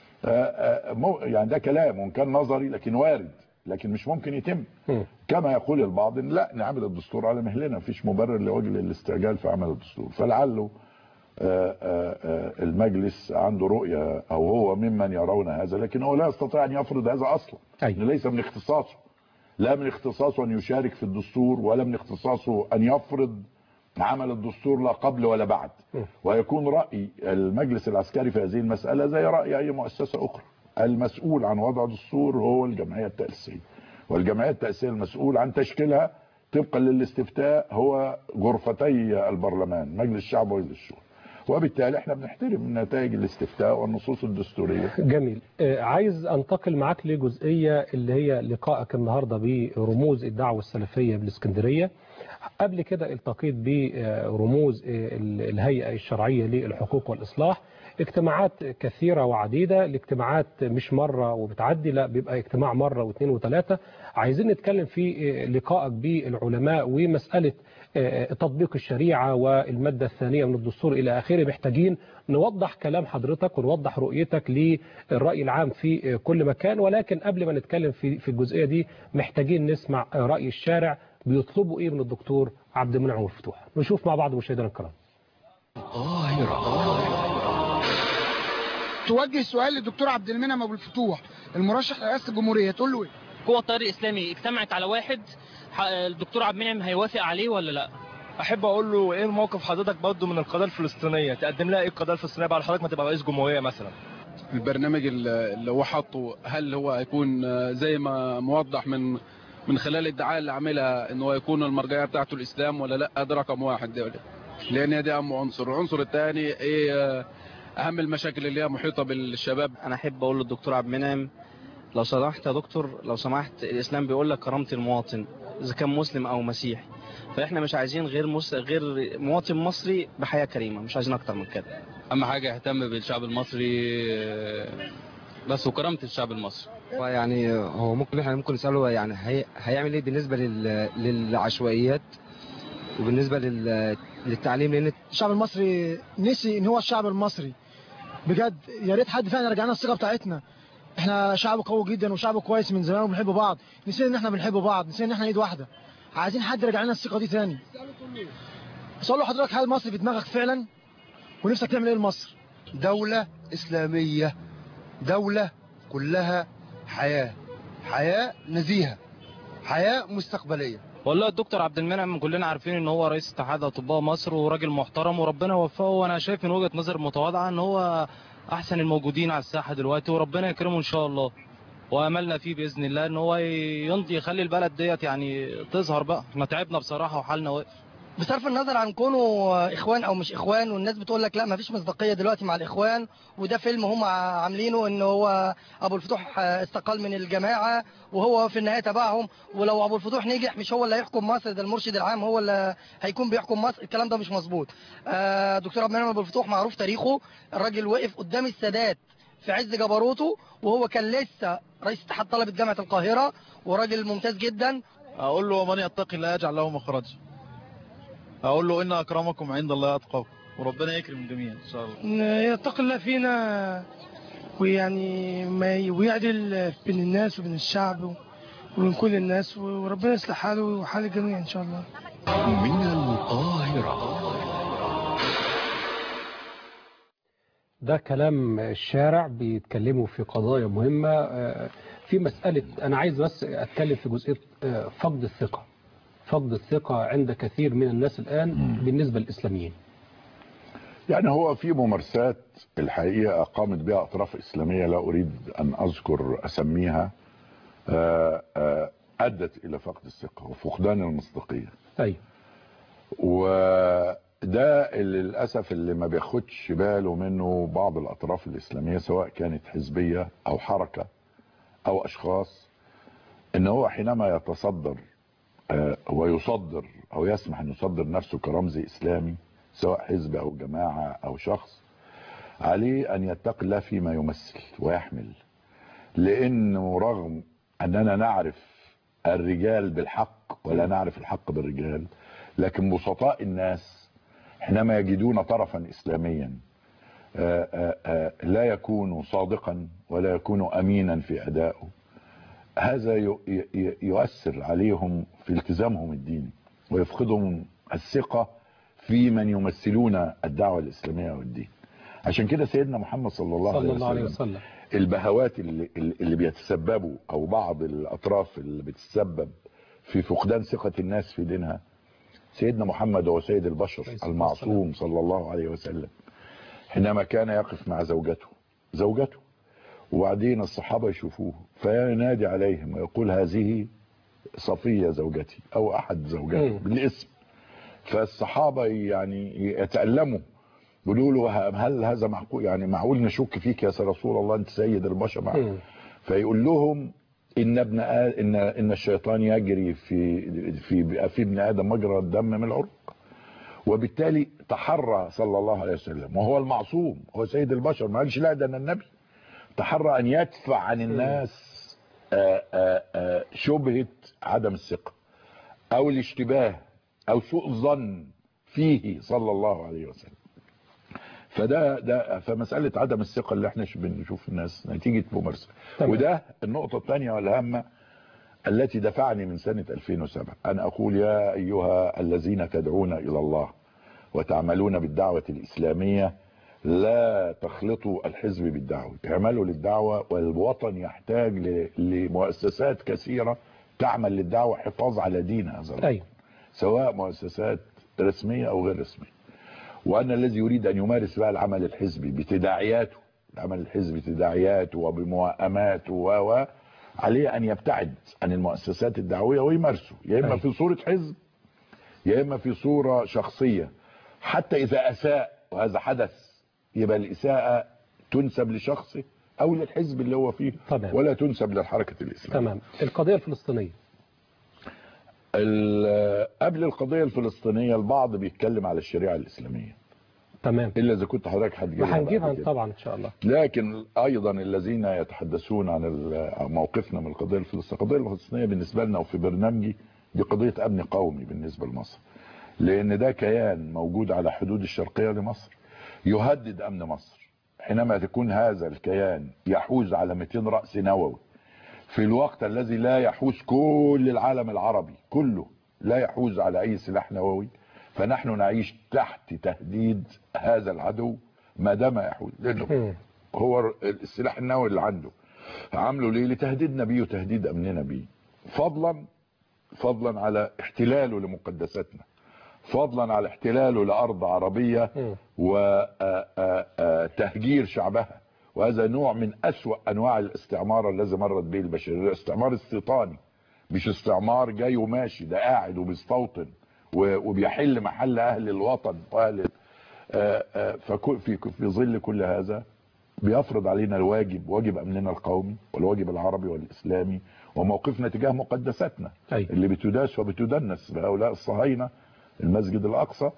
يعني ده كلام وان كان نظري لكن وارد، لكن مش ممكن يتم. م. كما يقول البعض ان لا نعمل الدستور على مهلنا، مفيش مبرر لوجه الاستعجال في عمل الدستور. فلعله المجلس عنده رؤيه او هو ممن يرون هذا، لكن هو لا يستطيع ان يفرض هذا اصلا. أيوة. ليس من اختصاصه، لا من اختصاصه ان يشارك في الدستور، ولا من اختصاصه ان يفرض عمل الدستور لا قبل ولا بعد. م. ويكون راي المجلس العسكري في هذه المساله زي راي اي مؤسسه اخرى. المسؤول عن وضع دستور هو الجمعيه التاسيسيه، والجمعيه التاسيسيه المسؤول عن تشكيلها طبقا للاستفتاء هو غرفتي البرلمان، مجلس الشعب ومجلس الشورى. وبالتالي احنا بنحترم نتائج الاستفتاء والنصوص الدستوريه. جميل. آه عايز انتقل معاك لجزئيه اللي هي لقائك النهارده برموز الدعوه السلفيه بالاسكندريه. قبل كده التقيت برموز الهيئه الشرعيه للحقوق والاصلاح، اجتماعات كثيره وعديده، الاجتماعات مش مره وبتعدي، لا بيبقى اجتماع مره واثنين وثلاثه. عايزين نتكلم في لقائك بالعلماء ومساله تطبيق الشريعة والمادة الثانية من الدستور إلى آخره. محتاجين نوضح كلام حضرتك ونوضح رؤيتك للرأي العام في كل مكان، ولكن قبل ما نتكلم في في الجزئية دي محتاجين نسمع رأي الشارع بيطلبوا إيه من الدكتور عبد المنعم أبو الفتوح. نشوف مع بعض مشاهدينا الكرام. توجه سؤال للدكتور عبد المنعم أبو الفتوح المرشح لرئاسة الجمهورية، تقول له إيه؟ قوى التيار الإسلامي اجتمعت على واحد، الدكتور عبد المنعم هيوافق عليه ولا لا؟ احب اقول له ايه موقف حضرتك برضه من القضيه الفلسطينيه؟ تقدم لها ايه القضيه الفلسطينيه بعد حضرتك ما تبقى رئيس جمهوريه مثلا؟ البرنامج اللي هو حاطه هل هو هيكون زي ما موضح من من خلال الدعايه اللي عاملها ان هو يكون المرجعيه بتاعته الاسلام ولا لا؟ ده رقم واحد ده، لان دي اهم عنصر. العنصر الثاني ايه اهم المشاكل اللي هي محيطه بالشباب. انا احب اقول للدكتور عبد المنعم لو سمحت يا دكتور، لو سمحت، الاسلام بيقول لك كرامه المواطن اذا كان مسلم او مسيحي، فاحنا مش عايزين غير مس... غير مواطن مصري بحياه كريمه، مش عايزين اكتر من كده. اهم حاجه يهتم بالشعب المصري بس وكرامه الشعب المصري. يعني هو ممكن احنا ممكن نساله يعني هي... هيعمل ايه بالنسبه لل... للعشوائيات وبالنسبه لل... للتعليم، لان الشعب المصري نسي ان هو الشعب المصري بجد. يا ريت حد فعلا رجعنا الثقه بتاعتنا. احنا شعب قوي جدا وشعب كويس من زمان وبنحب بعض، نسينا ان احنا بنحب بعض، نسينا ان احنا ايد واحده. عايزين حد يرجع لنا الثقه دي تاني. بس اقول لحضرتك، هل مصر في دماغك فعلا ونفسك تعمل ايه لمصر؟ دولة إسلامية، دولة كلها حياة، حياة نزيهة، حياة مستقبلية. والله الدكتور عبد المنعم كلنا عارفين ان هو رئيس اتحاد اطباء مصر وراجل محترم وربنا يوفقه، وانا شايف من وجهة نظر متواضعة ان هو احسن الموجودين على الساحة دلوقتي، وربنا يكرمه ان شاء الله. واملنا فيه باذن الله ان هو يمضي يخلي البلد ديت يعني تظهر بقى. احنا تعبنا بصراحة وحالنا واقف. بصرف النظر عن كونه اخوان او مش اخوان، والناس بتقول لك لا ما فيش مصداقيه دلوقتي مع الاخوان، وده فيلم هم عاملينه ان هو ابو الفتوح استقال من الجماعه وهو في النهايه تبعهم، ولو ابو الفتوح نجح مش هو اللي هيحكم مصر، ده المرشد العام هو اللي هيكون بيحكم مصر. الكلام ده مش مظبوط. دكتور عبد المنعم ابو الفتوح معروف تاريخه، الراجل وقف قدام السادات في عز جبروته وهو كان لسه رئيس اتحاد طلبه جامعه القاهره، وراجل ممتاز جدا. اقول له من يتقي الله يجعل له مخرجا، اقول له ان اكرمكم عند الله اتقاكم، وربنا يكرم الجميع ان شاء الله. يتقي الله فينا ويعني ما ويعدل بين الناس وبين الشعب وبين كل الناس، وربنا يصلح حاله وحال الجميع ان شاء الله. من القاهرة. ده كلام الشارع بيتكلموا في قضايا مهمة. في مسألة أنا عايز بس أتكلم في جزئية فقد الثقة فقد الثقة عند كثير من الناس الآن بالنسبة للإسلاميين. يعني هو في ممارسات الحقيقة قامت بها أطراف إسلامية لا أريد أن أذكر أسميها، أدت إلى فقد الثقة وفقدان المصداقية. أيوة. وده للأسف اللي ما بياخدش باله منه بعض الأطراف الإسلامية، سواء كانت حزبية أو حركة أو أشخاص، إن هو حينما يتصدر ويصدر او يسمح ان يصدر نفسه كرمز اسلامي، سواء حزب او جماعة او شخص، عليه ان يتقي الله فيما يمثل ويحمل. لانه رغم اننا نعرف الرجال بالحق ولا نعرف الحق بالرجال، لكن بسطاء الناس حينما يجدون طرفا اسلاميا لا يكون صادقا ولا يكون امينا في ادائه، هذا يؤثر عليهم في التزامهم الديني ويفقدهم الثقة في من يمثلون الدعوة الإسلامية والدين. عشان كده سيدنا محمد صلى الله, صلى الله عليه وسلم, وسلم البهوات اللي, اللي بيتسببوا أو بعض الأطراف اللي بتتسبب في فقدان ثقة الناس في دينها، سيدنا محمد هو سيد البشر المعصوم صلى الله عليه وسلم، حينما كان يقف مع زوجته زوجته وبعدين الصحابة يشوفوه فينادي عليهم ويقول هذه صفية زوجتي او احد زوجاتي بالاسم. فالصحابة يعني يتألموا يقولوا له هل هذا معقول، يعني معقول نشك فيك يا رسول الله انت سيد البشر معه؟ فيقول لهم ان ابن ان ان الشيطان يجري في في في ابن ادم مجرى الدم من العروق، وبالتالي تحرى صلى الله عليه وسلم وهو المعصوم هو سيد البشر، ما قالش لا ده انا النبي، تحرى ان يدفع عن الناس آآ آآ شبهة عدم الثقة او الاشتباه او سوء الظن فيه صلى الله عليه وسلم. فده ده فمسألة عدم الثقة اللي احنا بنشوف الناس نتيجة ممارسة. وده النقطة الثانية والهامة التي دفعني من سنة ألفين وسبعة أن أقول يا أيها الذين تدعون إلى الله وتعملون بالدعوة الإسلامية لا تخلطوا الحزب بالدعوة، اعملوا للدعوة، والوطن يحتاج لمؤسسات كثيرة تعمل للدعوة حفاظ على دين هذا الوطن. أيوة. سواء مؤسسات رسمية أو غير رسمية. وأن الذي يريد أن يمارس بقى العمل الحزبي بتداعياته، العمل الحزبي تداعياته وبموائماته و عليه أن يبتعد عن المؤسسات الدعوية ويمارسه، يا إما في صورة حزب يا إما في صورة شخصية، حتى إذا أساء وهذا حدث يبقى الإساءة تنسب لشخصه أو للحزب اللي هو فيه. طبعا. ولا تنسب للحركة الإسلامية. تمام. القضية الفلسطينية، قبل القضية الفلسطينية البعض بيتكلم على الشريعة الإسلامية تمام. الا اذا كنت حضرتك هتجيبها هنجيبها طبعا ان شاء الله. لكن ايضا الذين يتحدثون عن موقفنا من القضيه الفلسطينيه، القضيه الفلسطينيه بالنسبه لنا وفي برنامجي دي قضيه امن قومي بالنسبه لمصر، لان ده كيان موجود على حدود الشرقيه لمصر يهدد امن مصر. حينما تكون هذا الكيان يحوز على مئتين راس نووي في الوقت الذي لا يحوز كل العالم العربي كله، لا يحوز على اي سلاح نووي، فنحن نعيش تحت تهديد هذا العدو ما دام يحوز، لانه هو السلاح النووي اللي عنده عامله ليه؟ لتهديدنا بيه وتهديد امننا بيه، فضلا فضلا على احتلاله لمقدساتنا، فضلا على احتلاله لارض عربيه وتهجير شعبها. وهذا نوع من اسوأ انواع الاستعمار الذي مرت به البشريه، الاستعمار استيطاني، مش استعمار جاي وماشي، ده قاعد وبيستوطن وبيحل محل اهل الوطن واهل في في ظل كل هذا بيفرض علينا الواجب، واجب امننا القومي والواجب العربي والاسلامي وموقفنا تجاه مقدساتنا أي. اللي بتداس وبتدنس بهؤلاء الصهاينه، المسجد الاقصى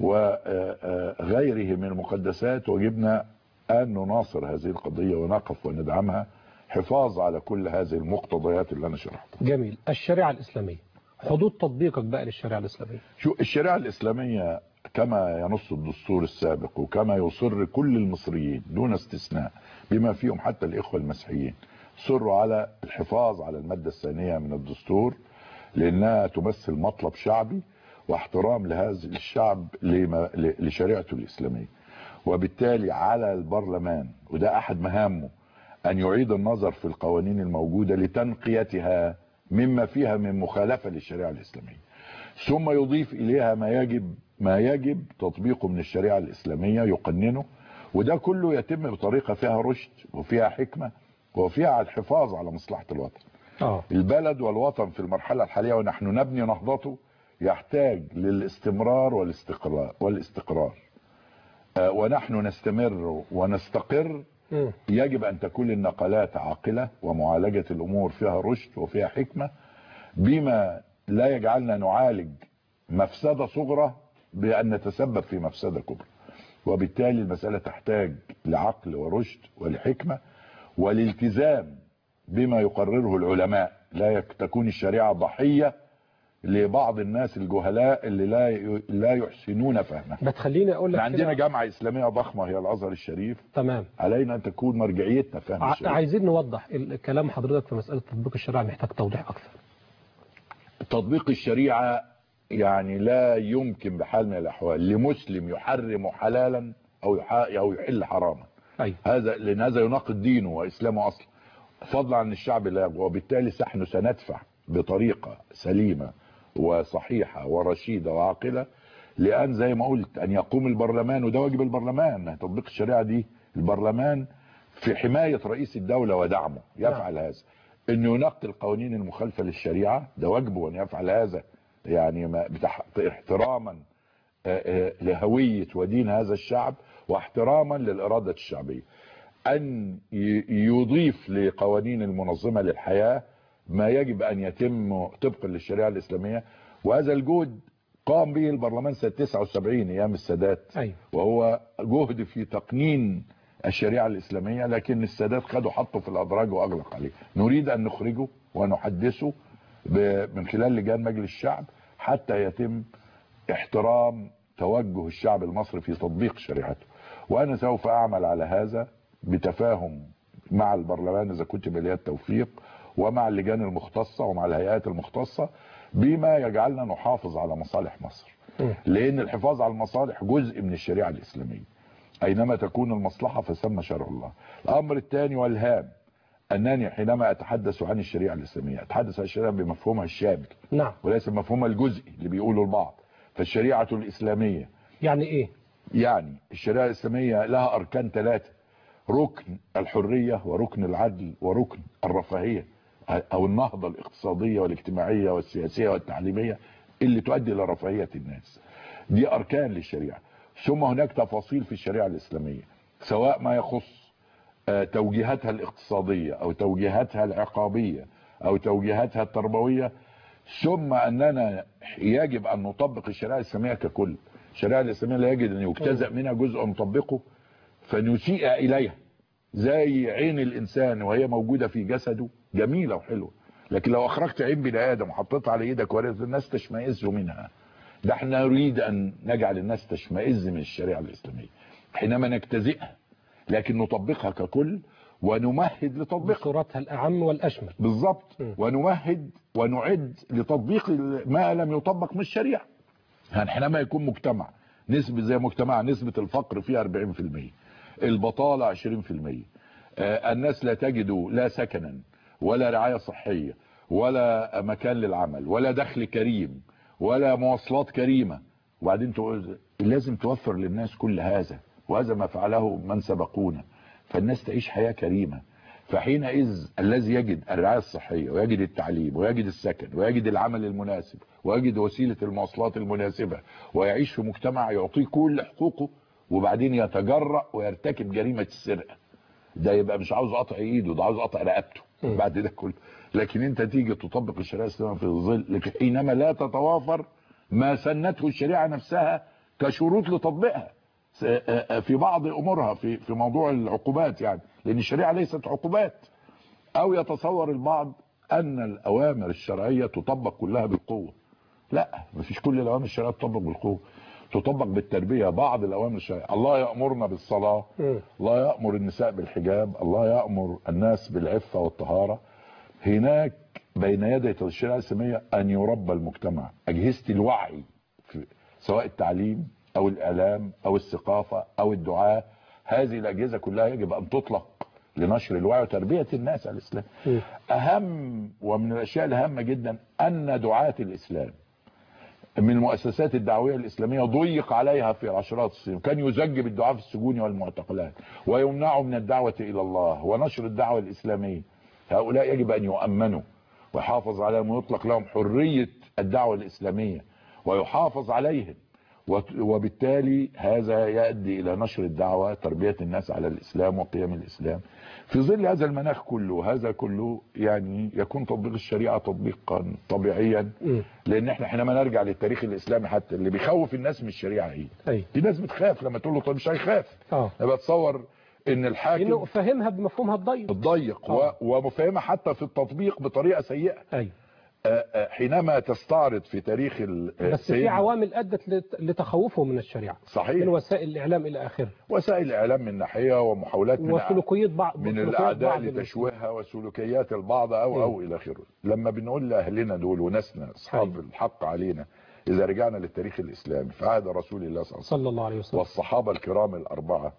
وغيره من المقدسات. واجبنا ان نناصر هذه القضيه ونقف وندعمها حفاظ على كل هذه المقتضيات اللي انا شرحتها. جميل. الشريعه الاسلاميه، حدود تطبيقك بقى للشريعه الاسلاميه. شو الشريعه الاسلاميه كما ينص الدستور السابق وكما يصر كل المصريين دون استثناء بما فيهم حتى الاخوه المسيحيين، صروا على الحفاظ على الماده الثانيه من الدستور، لانها تمثل مطلب شعبي واحترام لهذا الشعب لشريعته الاسلاميه. وبالتالي على البرلمان، وده احد مهامه، ان يعيد النظر في القوانين الموجوده لتنقيتها مما فيها من مخالفه للشريعه الاسلاميه، ثم يضيف اليها ما يجب ما يجب تطبيقه من الشريعه الاسلاميه يقننه. وده كله يتم بطريقه فيها رشد وفيها حكمه وفيها الحفاظ على مصلحه الوطن. أوه. البلد والوطن في المرحله الحاليه ونحن نبني نهضته يحتاج للاستمرار والاستقرار والاستقرار آه ونحن نستمر ونستقر. م. يجب ان تكون النقلات عاقله ومعالجه الامور فيها رشد وفيها حكمه، بما لا يجعلنا نعالج مفسده صغرى بان نتسبب في مفسده كبرى. وبالتالي المساله تحتاج لعقل ورشد ولحكمه والالتزام بما يقرره العلماء، لا تكون الشريعه ضحيه لبعض الناس الجهلاء اللي لا لا يحسنون فهمها. بتخليني اقول لك عندنا جامعه اسلاميه ضخمه هي الازهر الشريف، تمام، علينا ان تكون مرجعيتنا فهم الشريعه. عايزين نوضح كلام حضرتك في مساله تطبيق الشريعه، محتاج توضيح اكثر. تطبيق الشريعه يعني لا يمكن بحال من الاحوال لمسلم يحرم حلالا او او يحل حراما. أيوة. هذا لان هذا يناقض دينه واسلامه اصلا، فضلا عن الشعب لا. وبالتالي نحن سندفع بطريقه سليمه وصحيحه ورشيده وعاقله، لان زي ما قلت ان يقوم البرلمان، وده واجب البرلمان تطبيق الشريعه دي، البرلمان في حمايه رئيس الدوله ودعمه يفعل نعم. هذا، انه ينقي القوانين المخالفه للشريعه، ده واجبه ان يفعل هذا، يعني احتراما لهويه ودين هذا الشعب واحتراما للاراده الشعبيه. ان يضيف لقوانين المنظمه للحياه ما يجب ان يتم طبقا للشريعه الاسلاميه، وهذا الجهد قام به البرلمان سنه تسعة وسبعين ايام السادات. أيوة. وهو جهد في تقنين الشريعه الاسلاميه، لكن السادات خده حطه في الادراج واغلق عليه. نريد ان نخرجه ونحدثه من خلال لجان مجلس الشعب حتى يتم احترام توجه الشعب المصري في تطبيق شريعته. وانا سوف اعمل على هذا بتفاهم مع البرلمان اذا كنت بلي التوفيق، ومع اللجان المختصه ومع الهيئات المختصه، بما يجعلنا نحافظ على مصالح مصر. لان الحفاظ على المصالح جزء من الشريعه الاسلاميه، اينما تكون المصلحه فثم شرع الله. الامر الثاني والهام انني حينما اتحدث عن الشريعه الاسلاميه اتحدث عن الشريعه بمفهومها الشامل، نعم، وليس بمفهومها الجزئي اللي بيقوله البعض. فالشريعه الاسلاميه يعني ايه؟ يعني الشريعه الاسلاميه لها اركان ثلاثه: ركن الحريه، وركن العدل، وركن الرفاهيه او النهضه الاقتصاديه والاجتماعيه والسياسيه والتعليميه اللي تؤدي الى رفاهيه الناس. دي اركان للشريعه. ثم هناك تفاصيل في الشريعه الاسلاميه، سواء ما يخص توجيهاتها الاقتصاديه او توجيهاتها العقابيه او توجيهاتها التربويه، ثم اننا يجب ان نطبق الشريعه الاسلاميه ككل. الشريعة الإسلامية لا يجد أن يجتزأ منها جزء نطبقه فنسيء إليها، زي عين الإنسان وهي موجودة في جسده جميلة وحلوة، لكن لو أخرجت عين بني آدم وحطيتها على إيدك ورث الناس تشمئز منها. ده احنا نريد أن نجعل الناس تشمئز من الشريعة الإسلامية حينما نجتزئها، لكن نطبقها ككل ونمهد لتطبيقها بصورتها الأعم والأشمل بالضبط، ونمهد ونعد لتطبيق ما لم يطبق من الشريعة. يعني حينما يكون مجتمع نسبة زي مجتمع نسبة الفقر فيه أربعين في المية، البطالة عشرين في المية، آه الناس لا تجد لا سكنا ولا رعاية صحية ولا مكان للعمل ولا دخل كريم ولا مواصلات كريمة، وبعدين تقول لازم توفر للناس كل هذا، وهذا ما فعله من سبقونا، فالناس تعيش حياة كريمة. فحينئذ الذي يجد الرعاية الصحية ويجد التعليم ويجد السكن ويجد العمل المناسب ويجد وسيلة المواصلات المناسبة ويعيش في مجتمع يعطيه كل حقوقه، وبعدين يتجرأ ويرتكب جريمة السرقة، ده يبقى مش عاوز قطع ايده، ده عاوز قطع رقبته بعد ده كله. لكن انت تيجي تطبق الشريعة الإسلامية في الظل، لكن حينما لا تتوافر ما سنته الشريعة نفسها كشروط لتطبيقها في بعض امورها، في في موضوع العقوبات، يعني لان الشريعه ليست عقوبات. او يتصور البعض ان الاوامر الشرعيه تطبق كلها بالقوه. لا، مفيش كل الاوامر الشرعيه تطبق بالقوه، تطبق بالتربيه. بعض الاوامر الشرعيه، الله يامرنا بالصلاه، الله يامر النساء بالحجاب، الله يامر الناس بالعفه والطهاره. هناك بين يدي الشريعه الاسلاميه ان يربى المجتمع، اجهزه الوعي في سواء التعليم او الاعلام او الثقافه او الدعاء، هذه الاجهزه كلها يجب ان تطلق لنشر الوعي وتربيه الناس على الاسلام. اهم ومن الاشياء الهامه جدا ان دعاة الاسلام من المؤسسات الدعويه الاسلاميه ضيق عليها في العشرات السنين، كان يزجب الدعاة في السجون والمعتقلات ويمنعوا من الدعوه الى الله ونشر الدعوه الاسلاميه. هؤلاء يجب ان يؤمنوا ويحافظ عليهم ويطلق لهم حريه الدعوه الاسلاميه ويحافظ عليهم، وبالتالي هذا يؤدي الى نشر الدعوه، تربيه الناس على الاسلام وقيم الاسلام. في ظل هذا المناخ كله، هذا كله يعني يكون تطبيق الشريعه تطبيقا طبيعيا، لان احنا حينما نرجع للتاريخ الاسلامي حتى اللي بيخوف الناس من الشريعه ايه؟ في ناس بتخاف لما تقول له طب مش هيخاف. اه يبقى تصور ان الحاكم انه فاهمها بمفهومها الضيق الضيق و... ومفهمها حتى في التطبيق بطريقه سيئه. ايوه حينما تستعرض في تاريخ بس في عوامل ادت لتخوفه من الشريعه، صحيح، من وسائل الاعلام الى اخره. وسائل الاعلام من ناحيه ومحاولات من وسلوكيات بعض من الاعداء لتشويهها وسلوكيات البعض او او الى اخره. لما بنقول لاهلنا دول وناسنا اصحاب الحق علينا، اذا رجعنا للتاريخ الاسلامي في عهد رسول الله صلى الله عليه وسلم والصحابه الكرام الاربعه،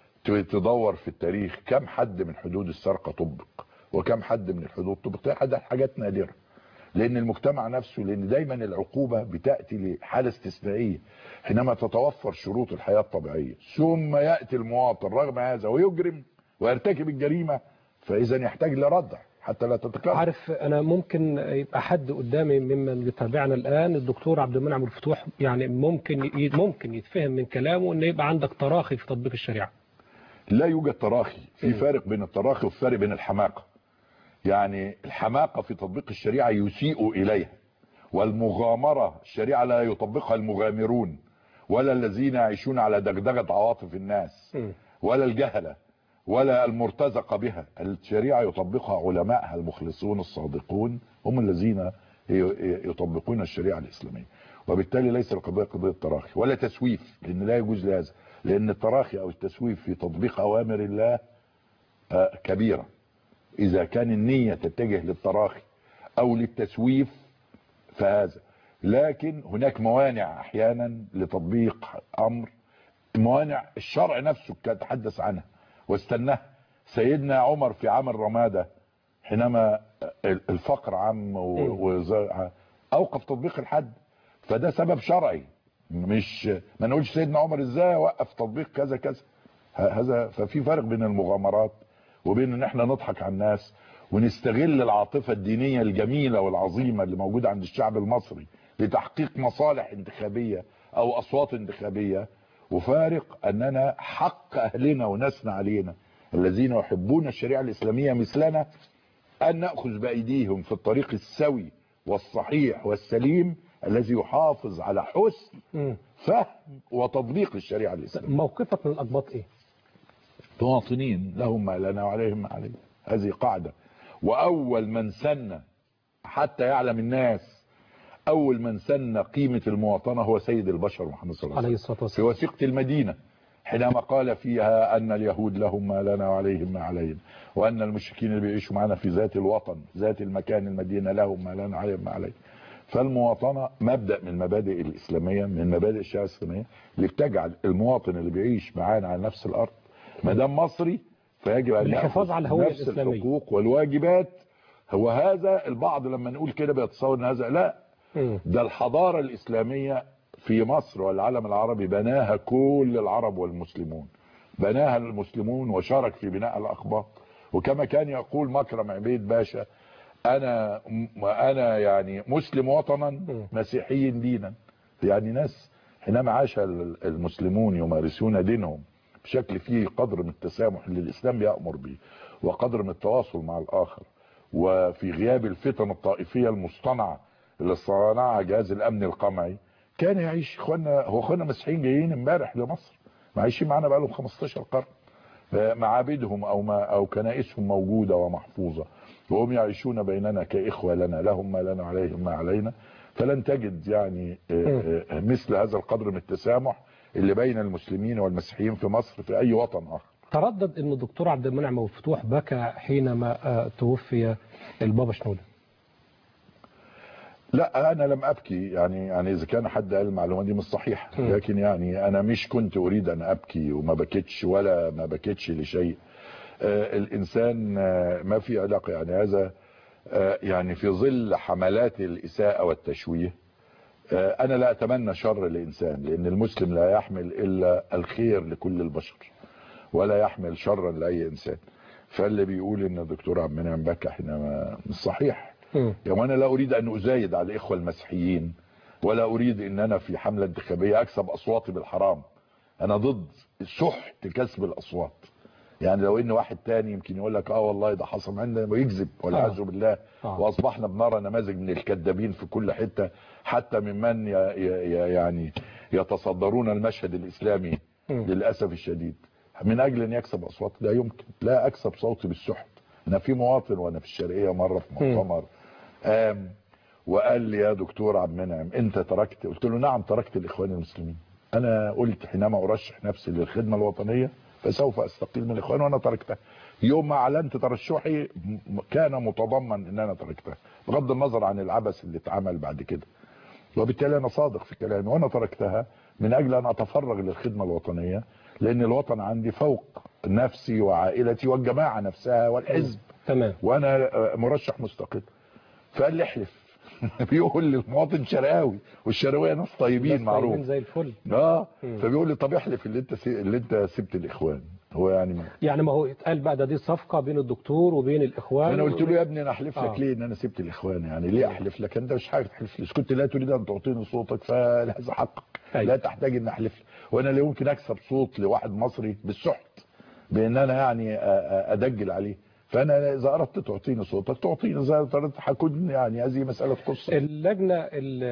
تدور في التاريخ كم حد من حدود السرقه طبق وكم حد من الحدود طبق. ده حاجات نادره، لان المجتمع نفسه، لان دايما العقوبة بتأتي لحالة استثنائية حينما تتوفر شروط الحياة الطبيعية، ثم يأتي المواطن رغم هذا ويجرم ويرتكب الجريمة، فاذا يحتاج لردع حتى لا تتكرر. عارف انا ممكن يبقى حد قدامي ممن بيتابعنا الان الدكتور عبد المنعم الفتوح، يعني ممكن ممكن يتفهم من كلامه ان يبقى عندك تراخي في تطبيق الشريعة. لا يوجد تراخي، في فارق بين التراخي والفارق بين الحماقة. يعني الحماقة في تطبيق الشريعة يسيء إليها، والمغامرة الشريعة لا يطبقها المغامرون ولا الذين يعيشون على دغدغة عواطف الناس ولا الجهلة ولا المرتزقة بها. الشريعة يطبقها علماءها المخلصون الصادقون، هم الذين يطبقون الشريعة الإسلامية. وبالتالي ليس القضية قضية تراخي ولا تسويف، لأن لا يجوز لهذا، لأن التراخي أو التسويف في تطبيق أوامر الله كبيرة. إذا كان النية تتجه للتراخي أو للتسويف فهذا، لكن هناك موانع أحيانا لتطبيق أمر، موانع الشرع نفسه تحدث عنها واستناها سيدنا عمر في عام الرمادة حينما الفقر عم أوقف تطبيق الحد، فده سبب شرعي، مش ما نقولش سيدنا عمر ازاي وقف تطبيق كذا كذا. هذا ففي فرق بين المغامرات وبين ان احنا نضحك على الناس ونستغل العاطفة الدينية الجميلة والعظيمة اللي موجودة عند الشعب المصري لتحقيق مصالح انتخابية او اصوات انتخابية، وفارق اننا حق اهلنا وناسنا علينا الذين يحبون الشريعة الاسلامية مثلنا ان نأخذ بايديهم في الطريق السوي والصحيح والسليم الذي يحافظ على حسن فهم وتطبيق الشريعة الإسلامية. موقفك من الأقباط إيه؟ مواطنين لهم ما لنا وعليهم ما علينا، هذه قاعدة. وأول من سن حتى يعلم الناس، أول من سن قيمة المواطنة هو سيد البشر محمد صلى الله عليه وسلم في وثيقة المدينة، حينما قال فيها أن اليهود لهم ما لنا وعليهم ما علينا، وأن المشركين اللي بيعيشوا معنا في ذات الوطن ذات المكان المدينة لهم ما لنا وعليهم ما علينا. فالمواطنة مبدأ من المبادئ الإسلامية، من مبادئ الشريعة الإسلامية اللي بتجعل المواطن اللي بيعيش معانا على نفس الأرض ما دام مصري فيجب أن الحفاظ على الهوية نفس الإسلامية، الحقوق والواجبات. هو هذا البعض لما نقول كده بيتصور ان هذا لا، ده الحضارة الإسلامية في مصر والعالم العربي بناها كل العرب والمسلمون، بناها المسلمون وشارك في بناء الأقباط. وكما كان يقول مكرم عبيد باشا، أنا أنا يعني مسلم وطنا مسيحي دينا. يعني ناس حينما عاش المسلمون يمارسون دينهم بشكل فيه قدر من التسامح اللي الإسلام بيأمر به، وقدر من التواصل مع الآخر، وفي غياب الفتن الطائفية المصطنعة اللي صنعها جهاز الأمن القمعي، كان يعيش اخواننا هو اخواننا مسيحيين جايين امبارح لمصر عايشين معانا بقالهم خمستاشر قرن، معابدهم او ما او كنائسهم موجوده ومحفوظه، وهم يعيشون بيننا كاخوه لنا لهم ما لنا عليهم ما علينا. فلن تجد يعني مثل هذا القدر من التسامح اللي بين المسلمين والمسيحيين في مصر في اي وطن اخر. تردد ان الدكتور عبد المنعم أبو الفتوح بكى حينما توفي البابا شنودة. لا انا لم ابكي، يعني يعني اذا كان حد قال المعلومه دي مش صحيحه، لكن يعني انا مش كنت اريد ان ابكي وما بكيتش ولا ما بكيتش لشيء. آه الانسان آه ما في علاقه، يعني هذا آه يعني في ظل حملات الاساءه والتشويه. آه انا لا اتمنى شر الانسان، لان المسلم لا يحمل الا الخير لكل البشر ولا يحمل شرا لاي انسان. فاللي بيقول ان الدكتور عبد المنعم بكى حينما مش صحيح. يعني وانا لا اريد ان ازايد على الاخوه المسيحيين، ولا اريد ان انا في حمله انتخابيه اكسب اصواتي بالحرام. انا ضد سحت كسب الاصوات. يعني لو ان واحد تاني يمكن يقول لك اه والله ده حصل عندنا ويكذب والعياذ بالله، آه. واصبحنا بنرى نماذج من الكذابين في كل حته، حتى ممن ي ي يعني يتصدرون المشهد الاسلامي م. للاسف الشديد من اجل ان يكسب اصوات. لا يمكن، لا اكسب صوتي بالسحت. انا في مواطن وانا في الشرقيه مره في مؤتمر قام وقال لي يا دكتور عبد المنعم انت تركت؟ قلت له نعم تركت الاخوان المسلمين. انا قلت حينما ارشح نفسي للخدمه الوطنيه فسوف استقيل من الاخوان، وانا تركتها. يوم ما اعلنت ترشحي كان متضمن ان انا تركتها، بغض النظر عن العبث اللي اتعمل بعد كده. وبالتالي انا صادق في كلامي، وانا تركتها من اجل ان اتفرغ للخدمه الوطنيه، لان الوطن عندي فوق نفسي وعائلتي والجماعه نفسها والحزب. تمام. وانا مرشح مستقل. فقال لي احلف. بيقول للمواطن شرقاوي، والشرقاويه ناس طيبين معروف زي الفل. اه فبيقول لي طب احلف اللي انت سي... اللي انت سبت الاخوان. هو يعني ما يعني ما هو اتقال بقى ده دي صفقه بين الدكتور وبين الاخوان. انا قلت له يا ابني انا احلف لك آه. ليه ان انا سبت الاخوان؟ يعني ليه احلف لك؟ انت مش حاجه تحلف لي، كنت لا تريد ان تعطيني صوتك فهذا حقك. أيوة. لا تحتاج ان احلف لك، وانا لا يمكن اكسب صوت لواحد مصري بالسحت بان انا يعني ادجل عليه. فانا اذا اردت تعطيني صوتك تعطيني، اذا اردت هكون يعني هذه مساله قصه. اللجنه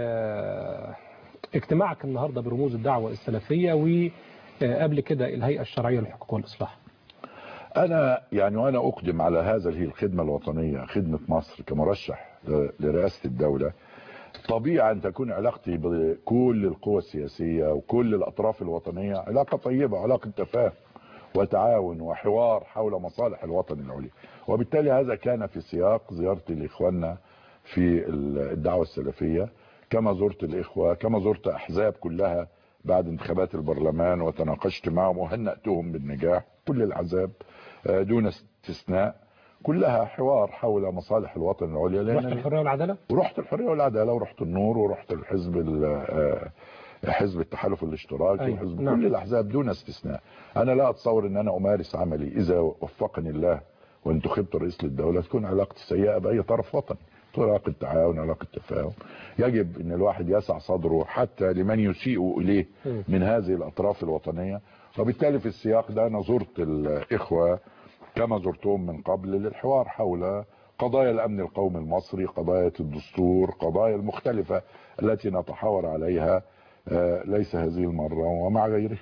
اجتماعك النهارده برموز الدعوه السلفيه وقبل كده الهيئه الشرعيه للحقوق والاصلاح. انا يعني وانا اقدم على هذا هي الخدمه الوطنيه، خدمه مصر كمرشح لرئاسه الدوله، طبيعي ان تكون علاقتي بكل القوى السياسيه وكل الاطراف الوطنيه علاقه طيبه، علاقه تفاهم وتعاون وحوار حول مصالح الوطن العليا. وبالتالي هذا كان في سياق زيارتي لاخواننا في الدعوه السلفيه، كما زرت الاخوه، كما زرت احزاب كلها بعد انتخابات البرلمان وتناقشت معهم وهنأتهم بالنجاح. كل الاحزاب دون استثناء كلها حوار حول مصالح الوطن العليا. رحت الحريه والعداله؟ ورحت الحريه والعداله، ورحت النور، ورحت الحزب حزب التحالف الاشتراكي. أيوة. وحزب نعم. كل الاحزاب دون استثناء. انا لا اتصور ان انا امارس عملي اذا وفقني الله وانتخبت رئيس للدوله تكون علاقتي سيئه باي طرف وطني. علاقه تعاون، علاقه تفاهم. يجب ان الواحد يسع صدره حتى لمن يسيء اليه من هذه الاطراف الوطنيه. وبالتالي في السياق ده انا زرت الاخوه كما زرتهم من قبل للحوار حول قضايا الامن القومي المصري، قضايا الدستور، قضايا المختلفة التي نتحاور عليها ليس هذه المرة ومع غيره.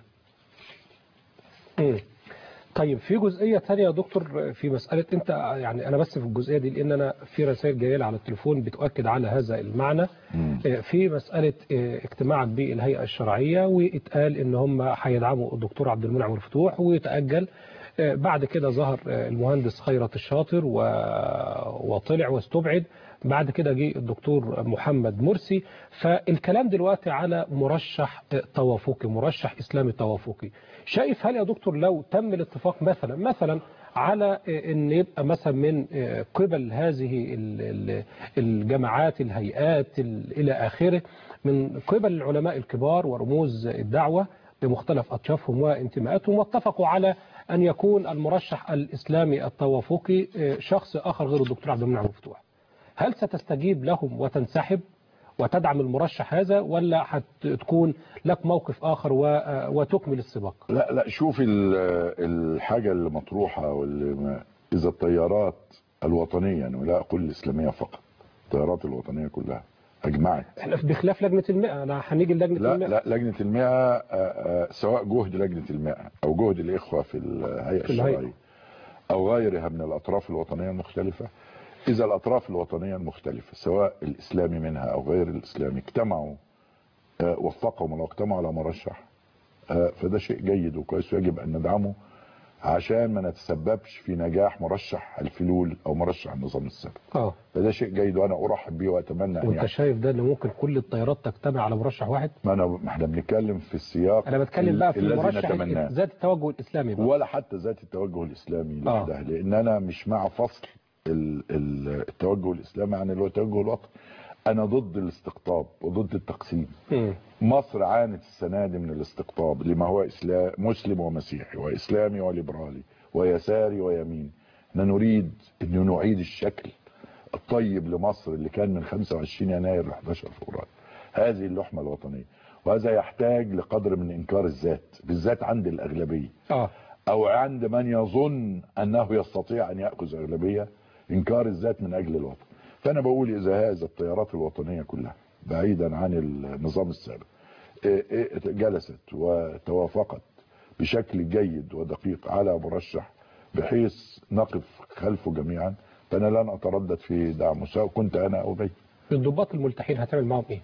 طيب في جزئية تانية يا دكتور، في مسألة انت يعني انا بس في الجزئية دي لان انا في رسائل جاية لي على التليفون بتؤكد على هذا المعنى. مم. في مسألة اجتماعك بالهيئة الشرعية واتقال ان هم هيدعموا الدكتور عبد المنعم الفتوح ويتأجل. بعد كده ظهر المهندس خيرت الشاطر وطلع واستبعد. بعد كده جه الدكتور محمد مرسي. فالكلام دلوقتي على مرشح توافقي، مرشح إسلامي توافقي. شايف هل يا دكتور لو تم الاتفاق مثلا مثلا على ان يبقى مثلا من قبل هذه الجماعات الهيئات الى اخره من قبل العلماء الكبار ورموز الدعوة بمختلف اطيافهم وانتماءاتهم واتفقوا على أن يكون المرشح الإسلامي التوافقي شخص آخر غير الدكتور عبد المنعم الفتوح، هل ستستجيب لهم وتنسحب وتدعم المرشح هذا ولا هتكون لك موقف آخر وتكمل السباق؟ لا لا شوف الحاجة اللي مطروحة واللي إذا التيارات الوطنية يعني ولا أقول الإسلامية فقط، التيارات الوطنية كلها أجمعت احنا بخلاف لجنة المئة. أنا هنيجي لجنة لا المئة. لا لجنة المئة سواء جهد لجنة المئة أو جهد الإخوة في الهيئة الشرعية أو غيرها من الأطراف الوطنية المختلفة، إذا الأطراف الوطنية المختلفة سواء الإسلامي منها أو غير الإسلامي اجتمعوا وفقهم ولو اجتمعوا على مرشح فده شيء جيد وكويس ويجب أن ندعمه عشان ما نتسببش في نجاح مرشح الفلول او مرشح النظام السابق. اه فده شيء جيد وانا ارحب بيه واتمنى ان وانت يعني شايف ده ان ممكن كل التيارات تجتمع على مرشح واحد؟ ما انا ما احنا بنتكلم في السياق، انا بتكلم بقى في المرشح ذات التوجه الاسلامي بقى. ولا حتى ذات التوجه الاسلامي لوحدها، لان انا مش مع فصل التوجه الاسلامي عن التوجه الوطني. انا ضد الاستقطاب وضد التقسيم. م. مصر عانت السنه دي من الاستقطاب لما هو اسلام مسلم ومسيحي واسلامي وليبرالي ويساري ويمين. احنا نريد ان نعيد الشكل الطيب لمصر اللي كان من خمسة وعشرين يناير ل احد عشر فبراير. هذه اللحمه الوطنيه، وهذا يحتاج لقدر من انكار الذات بالذات عند الاغلبيه اه او عند من يظن انه يستطيع ان ياخذ اغلبيه. انكار الذات من اجل الوطن. فأنا بقول إذا هذا التيارات الوطنية كلها بعيدا عن النظام السابق جلست وتوافقت بشكل جيد ودقيق على مرشح بحيث نقف خلفه جميعا، فأنا لن أتردد في دعمه سواء كنت أنا أو غيري. الضباط الملتحين هتعمل معهم إيه؟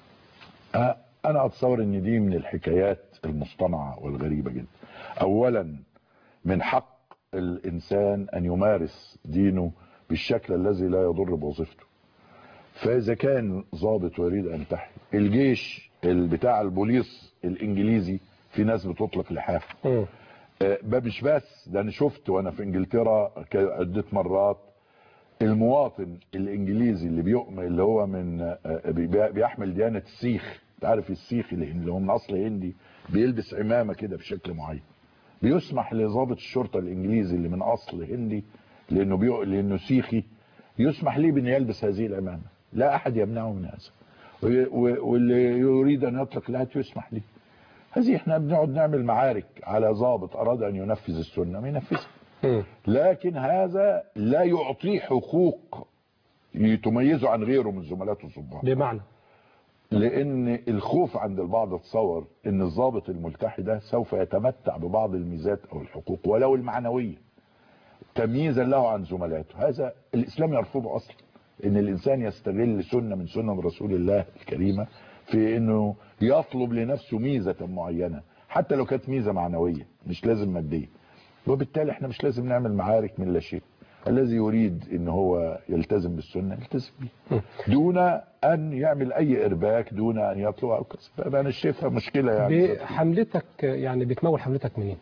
أنا أتصور إن دي من الحكايات المصطنعة والغريبة جدا. أولا من حق الإنسان أن يمارس دينه بالشكل الذي لا يضر بوظيفته. فاذا كان ضابط ويريد ان ينتحي، الجيش بتاع البوليس الانجليزي في ناس بتطلق لحاف. اه مش بس ده، انا شفت وانا في انجلترا عده مرات المواطن الانجليزي اللي بيؤمن اللي هو من بيحمل ديانه السيخ، انت عارف السيخ اللي هو من اصل هندي بيلبس عمامه كده بشكل معين، بيسمح لضابط الشرطه الانجليزي اللي من اصل هندي لانه بيق... لانه سيخي يسمح ليه بان يلبس هذه العمامه، لا احد يمنعه من هذا، واللي يريد ان يطلق لا يسمح ليه. هذه احنا بنقعد نعمل معارك على ضابط اراد ان ينفذ السنه ما ينفذها، لكن هذا لا يعطيه حقوق تميزه عن غيره من زملاته الضباط. بمعنى لان الخوف عند البعض تصور ان الضابط الملتحي ده سوف يتمتع ببعض الميزات او الحقوق ولو المعنويه تمييزا له عن زملاته. هذا الاسلام يرفضه اصلا، ان الانسان يستغل سنه من سنن رسول الله الكريمه في انه يطلب لنفسه ميزه معينه حتى لو كانت ميزه معنويه مش لازم ماديه. وبالتالي احنا مش لازم نعمل معارك من لا شيء. الذي يريد ان هو يلتزم بالسنه يلتزم بيه دون ان يعمل اي ارباك، دون ان يطلب او كذا. فانا شايفها مشكله يعني. بحملتك يعني بتمول حملتك منين؟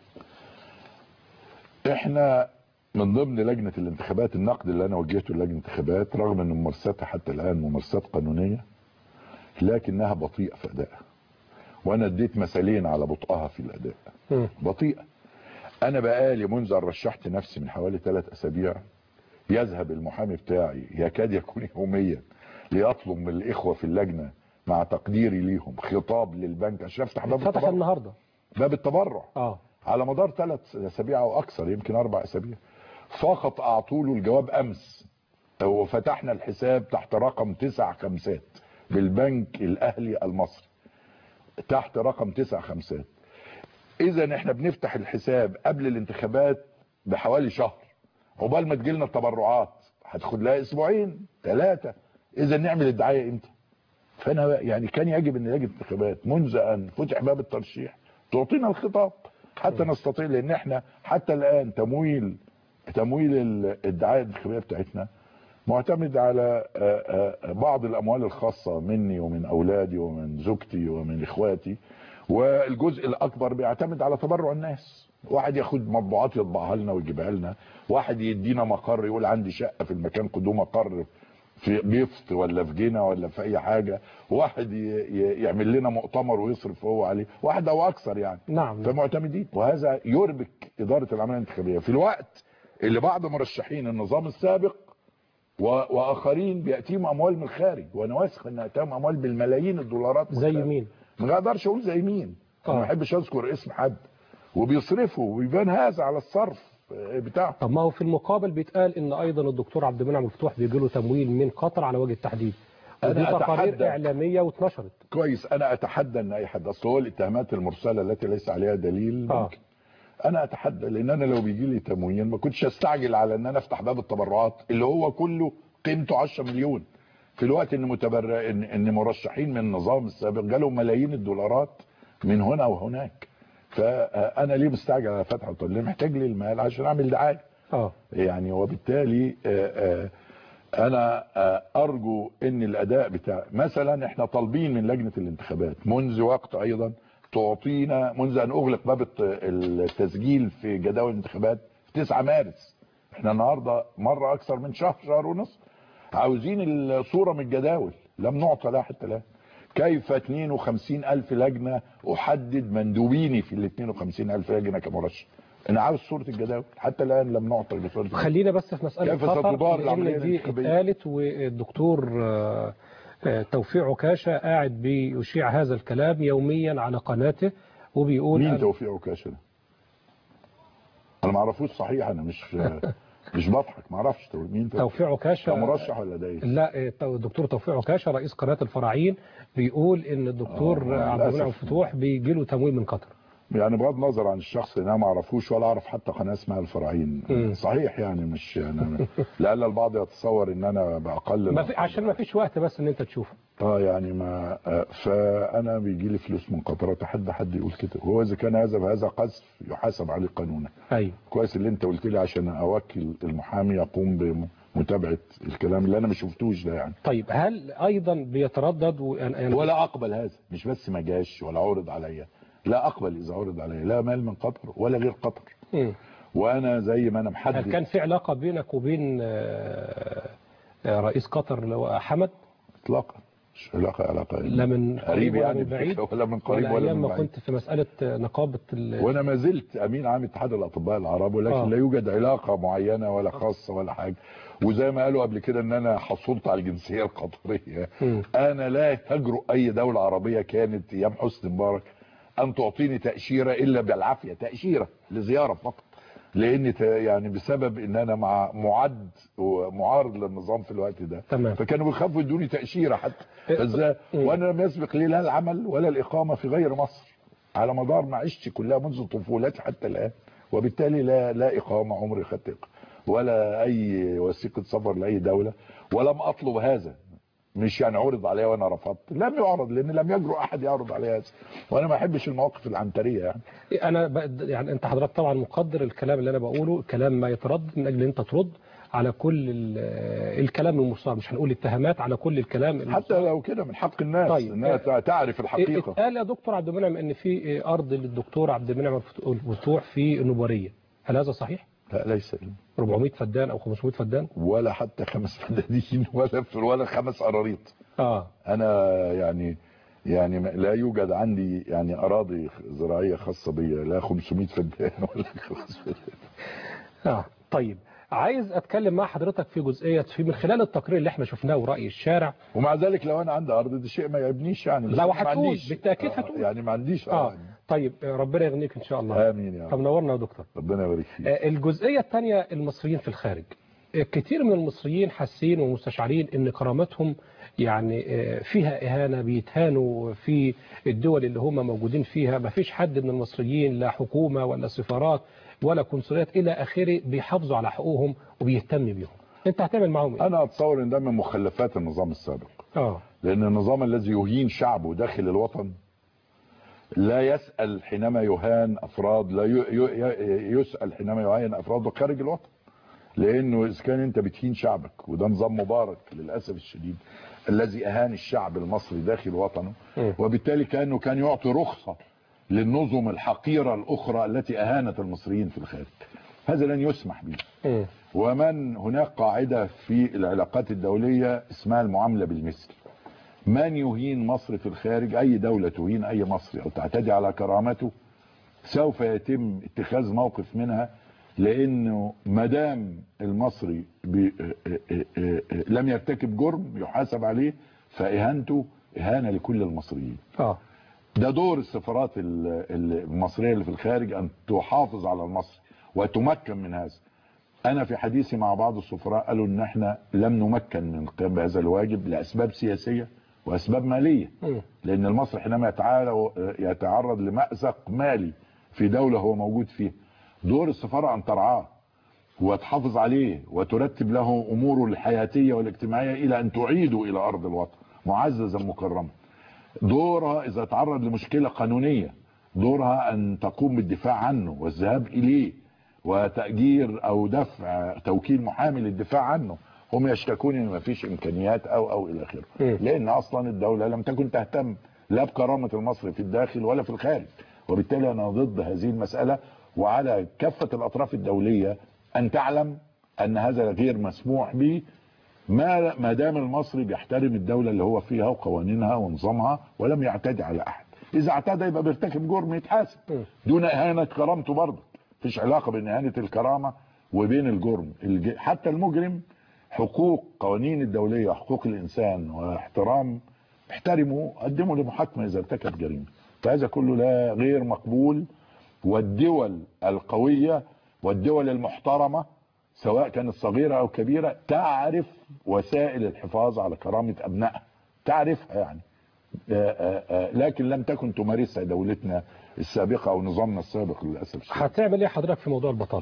احنا من ضمن لجنه الانتخابات النقد اللي انا وجهته للجنه الانتخابات رغم ان ممارستها حتى الان ممارسات قانونيه لكنها بطيئه في ادائها، وانا اديت مثالين على بطئها في الاداء. بطيئه. انا بقالي منذ ان رشحت نفسي من حوالي ثلاث اسابيع يذهب المحامي بتاعي يكاد يكون يوميا ليطلب من الاخوه في اللجنه مع تقديري ليهم خطاب للبنك عشان افتح باب التبرع. فتح النهارده باب التبرع اه على مدار ثلاث اسابيع او اكثر، يمكن اربع اسابيع فقط. اعطوا له الجواب امس وفتحنا الحساب تحت رقم تسع خمسات بالبنك الاهلي المصري، تحت رقم تسع خمسات. اذا احنا بنفتح الحساب قبل الانتخابات بحوالي شهر، عقبال ما تجيلنا التبرعات هتاخد لها اسبوعين ثلاثه. اذا نعمل الدعايه امتى؟ فانا يعني كان يجب ان لجنه الانتخابات منذ ان فتح باب الترشيح تعطينا الخطاب حتى نستطيع، لان احنا حتى الان تمويل تمويل الدعايه الانتخابيه بتاعتنا معتمد على بعض الاموال الخاصه مني ومن اولادي ومن زوجتي ومن اخواتي، والجزء الاكبر بيعتمد على تبرع الناس. واحد ياخد مطبوعات يطبعها لنا ويجيبها لنا، واحد يدينا مقر يقول عندي شقه في المكان خدوه مقر في بيفت ولا في جنة ولا في اي حاجه، واحد يعمل لنا مؤتمر ويصرف هو عليه، واحد او اكثر يعني. نعم. فمعتمدين، وهذا يربك اداره العمليه الانتخابيه في الوقت اللي بعض مرشحين النظام السابق واخرين بياتيهم اموال من الخارج، وانا واثق ان اتاهم اموال بالملايين الدولارات. زي مين؟ ما اقدرش اقول زي مين، انا ما بحبش اذكر اسم حد، وبيصرفوا ويبان هذا على الصرف بتاعه. طب ما هو في المقابل بيتقال ان ايضا الدكتور عبد المنعم مفتوح بيجي له تمويل من قطر على وجه التحديد، ودي تقارير اعلاميه واتنشرت. كويس، انا اتحدى ان اي حد، اصل هو الاتهامات المرسله التي ليس عليها دليل ممكن آه. انا اتحدى، لان انا لو بيجي لي تمويل ما كنتش استعجل على ان انا افتح باب التبرعات اللي هو كله قيمته عشرة مليون، في الوقت ان متبرع ان, إن مرشحين من النظام السابق جالهم ملايين الدولارات من هنا وهناك. فانا ليه مستعجل على فتح الطريق؟ ليه محتاج لي المال عشان اعمل دعايه اه يعني. وبالتالي آآ آآ انا آآ ارجو ان الاداء بتاع مثلا احنا طالبين من لجنه الانتخابات منذ وقت ايضا تعطينا، منذ ان اغلق باب التسجيل في جداول الانتخابات في تسعة مارس، احنا النهارده مره اكثر من شهر شهر ونصف عاوزين الصوره من الجداول، لم نعطى لها حتى الان. كيف اثنين وخمسين ألف لجنه احدد مندوبيني في ال اثنين وخمسين ألف لجنه كمرشح؟ انا عاوز صوره الجداول، حتى الان لم نعطى بصوره. خلينا بس في مساله كيف ستدار العمليه دي اتقالت، والدكتور توفيق عكاشه قاعد بيشيع هذا الكلام يوميا على قناته وبيقول. مين توفيق عكاشه ده؟ انا ما اعرفوش صحيح، انا مش مش بضحك، ما اعرفش مين توفيق عكاشه. مرشح ولا ده؟ لا، الدكتور توفيق عكاشه رئيس قناه الفراعين بيقول ان الدكتور آه عبد المنعم مفتوح بيجي له تمويل من قطر. يعني بغض النظر عن الشخص اللي انا ما اعرفوش ولا اعرف حتى قناه اسمها الفراعين م. صحيح يعني، مش يعني لعل البعض يتصور ان انا باقل ما في عشان ما فيش وقت بس ان انت تشوفه اه يعني ما فانا بيجي لي فلوس من قطر، اتحدى حد يقول كده، وهو اذا كان هذا فهذا قذف يحاسب عليه قانونا. ايوه كويس اللي انت قلت لي عشان اوكل المحامي يقوم بمتابعه الكلام اللي انا ما شفتوش ده يعني. طيب هل ايضا بيتردد وأن... ولا اقبل هذا، مش بس ما جاش ولا عرض عليا، لا اقبل اذا عرض عليا لا مال من قطر ولا غير قطر. م. وانا زي ما انا محدد. هل كان في علاقه بينك وبين رئيس قطر اللي هو حمد؟ اطلاقا مش علاقه علاقه لا من قريب يعني ولا من بعيد ولا من قريب ولا من بعيد. بعيد. كنت في مساله نقابه ال... وانا ما زلت امين عام اتحاد الاطباء العرب، ولكن آه. لا يوجد علاقه معينه ولا خاصه ولا حاجه. وزي ما قالوا قبل كده ان انا حصلت على الجنسيه القطريه، م. انا لا تجرؤ اي دوله عربيه كانت ايام حسني مبارك ان تعطيني تاشيره الا بالعافيه، تاشيره لزياره فقط، لان يعني بسبب ان انا مع معد ومعارض للنظام في الوقت ده. تمام. فكانوا بيخافوا يدوني تاشيره حتى فازاي، وانا لم يسبق لي لا العمل ولا الاقامه في غير مصر على مدار معيشتي كلها منذ طفولتي حتى الان، وبالتالي لا لا اقامه عمري خدت ولا اي وثيقه سفر لاي دوله، ولم اطلب هذا. مش يعني عرض عليا وانا رفضت، لم يعرض لان لم يجرؤ احد يعرض عليا هذا، وانا ما احبش المواقف العنتريه يعني. انا يعني انت حضرتك طبعا مقدر الكلام اللي انا بقوله، كلام ما يتردد من اجل ان انت ترد على كل الكلام المصاب، مش هنقول اتهامات، على كل الكلام المصاب. حتى لو كده من حق الناس طيب. انها تعرف الحقيقه. قال يا دكتور عبد المنعم ان في ارض للدكتور عبد المنعم الفتوح في النوباريه، هل هذا صحيح؟ لا ليس أربعمائة فدان او خمسمائة فدان ولا حتى خمس فدانين ولا ولا خمس قراريط. اه انا يعني يعني لا يوجد عندي يعني اراضي زراعيه خاصه بي، لا خمسمائة فدان ولا خمس فدان. اه طيب عايز اتكلم مع حضرتك في جزئيه في من خلال التقرير اللي احنا شفناه ورأي الشارع. ومع ذلك لو انا عندي ارض ده شيء ما يعيبنيش يعني. لا وهتقول بالتاكيد هتقول آه يعني ما عنديش اه, آه. طيب ربنا يغنيك ان شاء الله. امين يا رب. طب نورنا يا دكتور. ربنا يبارك فيك. آه الجزئيه الثانيه المصريين في الخارج، كتير من المصريين حاسين ومستشعرين ان كرامتهم يعني فيها إهانة، بيتهانوا في الدول اللي هم موجودين فيها. ما فيش حد من المصريين لا حكومة ولا سفارات ولا قنصليات إلى آخره بيحافظوا على حقوقهم وبيهتم بيهم. أنت هتعمل معهم إيه؟ أنا أتصور إن ده من مخلفات النظام السابق. آه. لأن النظام الذي يهين شعبه داخل الوطن لا يسأل حينما يهان أفراد، لا يسأل حينما يهان أفراد خارج الوطن. لأنه إذا كان أنت بتهين شعبك، وده نظام مبارك للأسف الشديد الذي أهان الشعب المصري داخل وطنه، وبالتالي كأنه كان يعطي رخصة للنظم الحقيرة الأخرى التي أهانت المصريين في الخارج. هذا لن يسمح به. ومن هناك قاعدة في العلاقات الدولية اسمها المعاملة بالمثل. من يهين مصر في الخارج، أي دولة تهين أي مصري أو تعتدي على كرامته، سوف يتم اتخاذ موقف منها، لأنه مدام المصري لم يرتكب جرم يحاسب عليه، فإهانته إهانة لكل المصريين. آه. ده دور السفارات المصرية اللي في الخارج، أن تحافظ على المصري وتمكن من هذا. أنا في حديثي مع بعض السفراء قالوا إن احنا لم نمكن من القيام بهذا الواجب لأسباب سياسية وأسباب مالية. لأن المصري حينما يتعرض لمأزق مالي في دولة هو موجود فيها، دور السفارة أن ترعاه وتحافظ عليه وترتب له أموره الحياتية والاجتماعية إلى أن تعيده إلى أرض الوطن معززا مكرما. دورها إذا تعرض لمشكلة قانونية، دورها أن تقوم بالدفاع عنه والذهاب إليه وتأجير أو دفع توكيل محامي للدفاع عنه. هم يشتكون إن ما فيش إمكانيات أو أو إلى آخره، لأن أصلا الدولة لم تكن تهتم لا بكرامة المصري في الداخل ولا في الخارج. وبالتالي أنا ضد هذه المسألة، وعلى كافة الأطراف الدولية أن تعلم أن هذا غير مسموح به، ما ما دام المصري بيحترم الدولة اللي هو فيها وقوانينها ونظامها ولم يعتدي على أحد. إذا اعتدى يبقى بيرتكب جرم يتحاسب دون إهانة كرامته. برضه مفيش علاقة بين إهانة الكرامة وبين الجرم. حتى المجرم حقوق قوانين الدولية وحقوق الإنسان واحترام، احترموا قدموا لمحاكمة إذا ارتكب جريمة. فهذا كله لا غير مقبول. والدول القوية والدول المحترمة سواء كانت صغيرة أو كبيرة تعرف وسائل الحفاظ على كرامة أبنائها، تعرفها يعني. آآ آآ لكن لم تكن تمارسها دولتنا السابقة أو نظامنا السابق للأسف. هتعمل إيه حضرتك في موضوع البطالة؟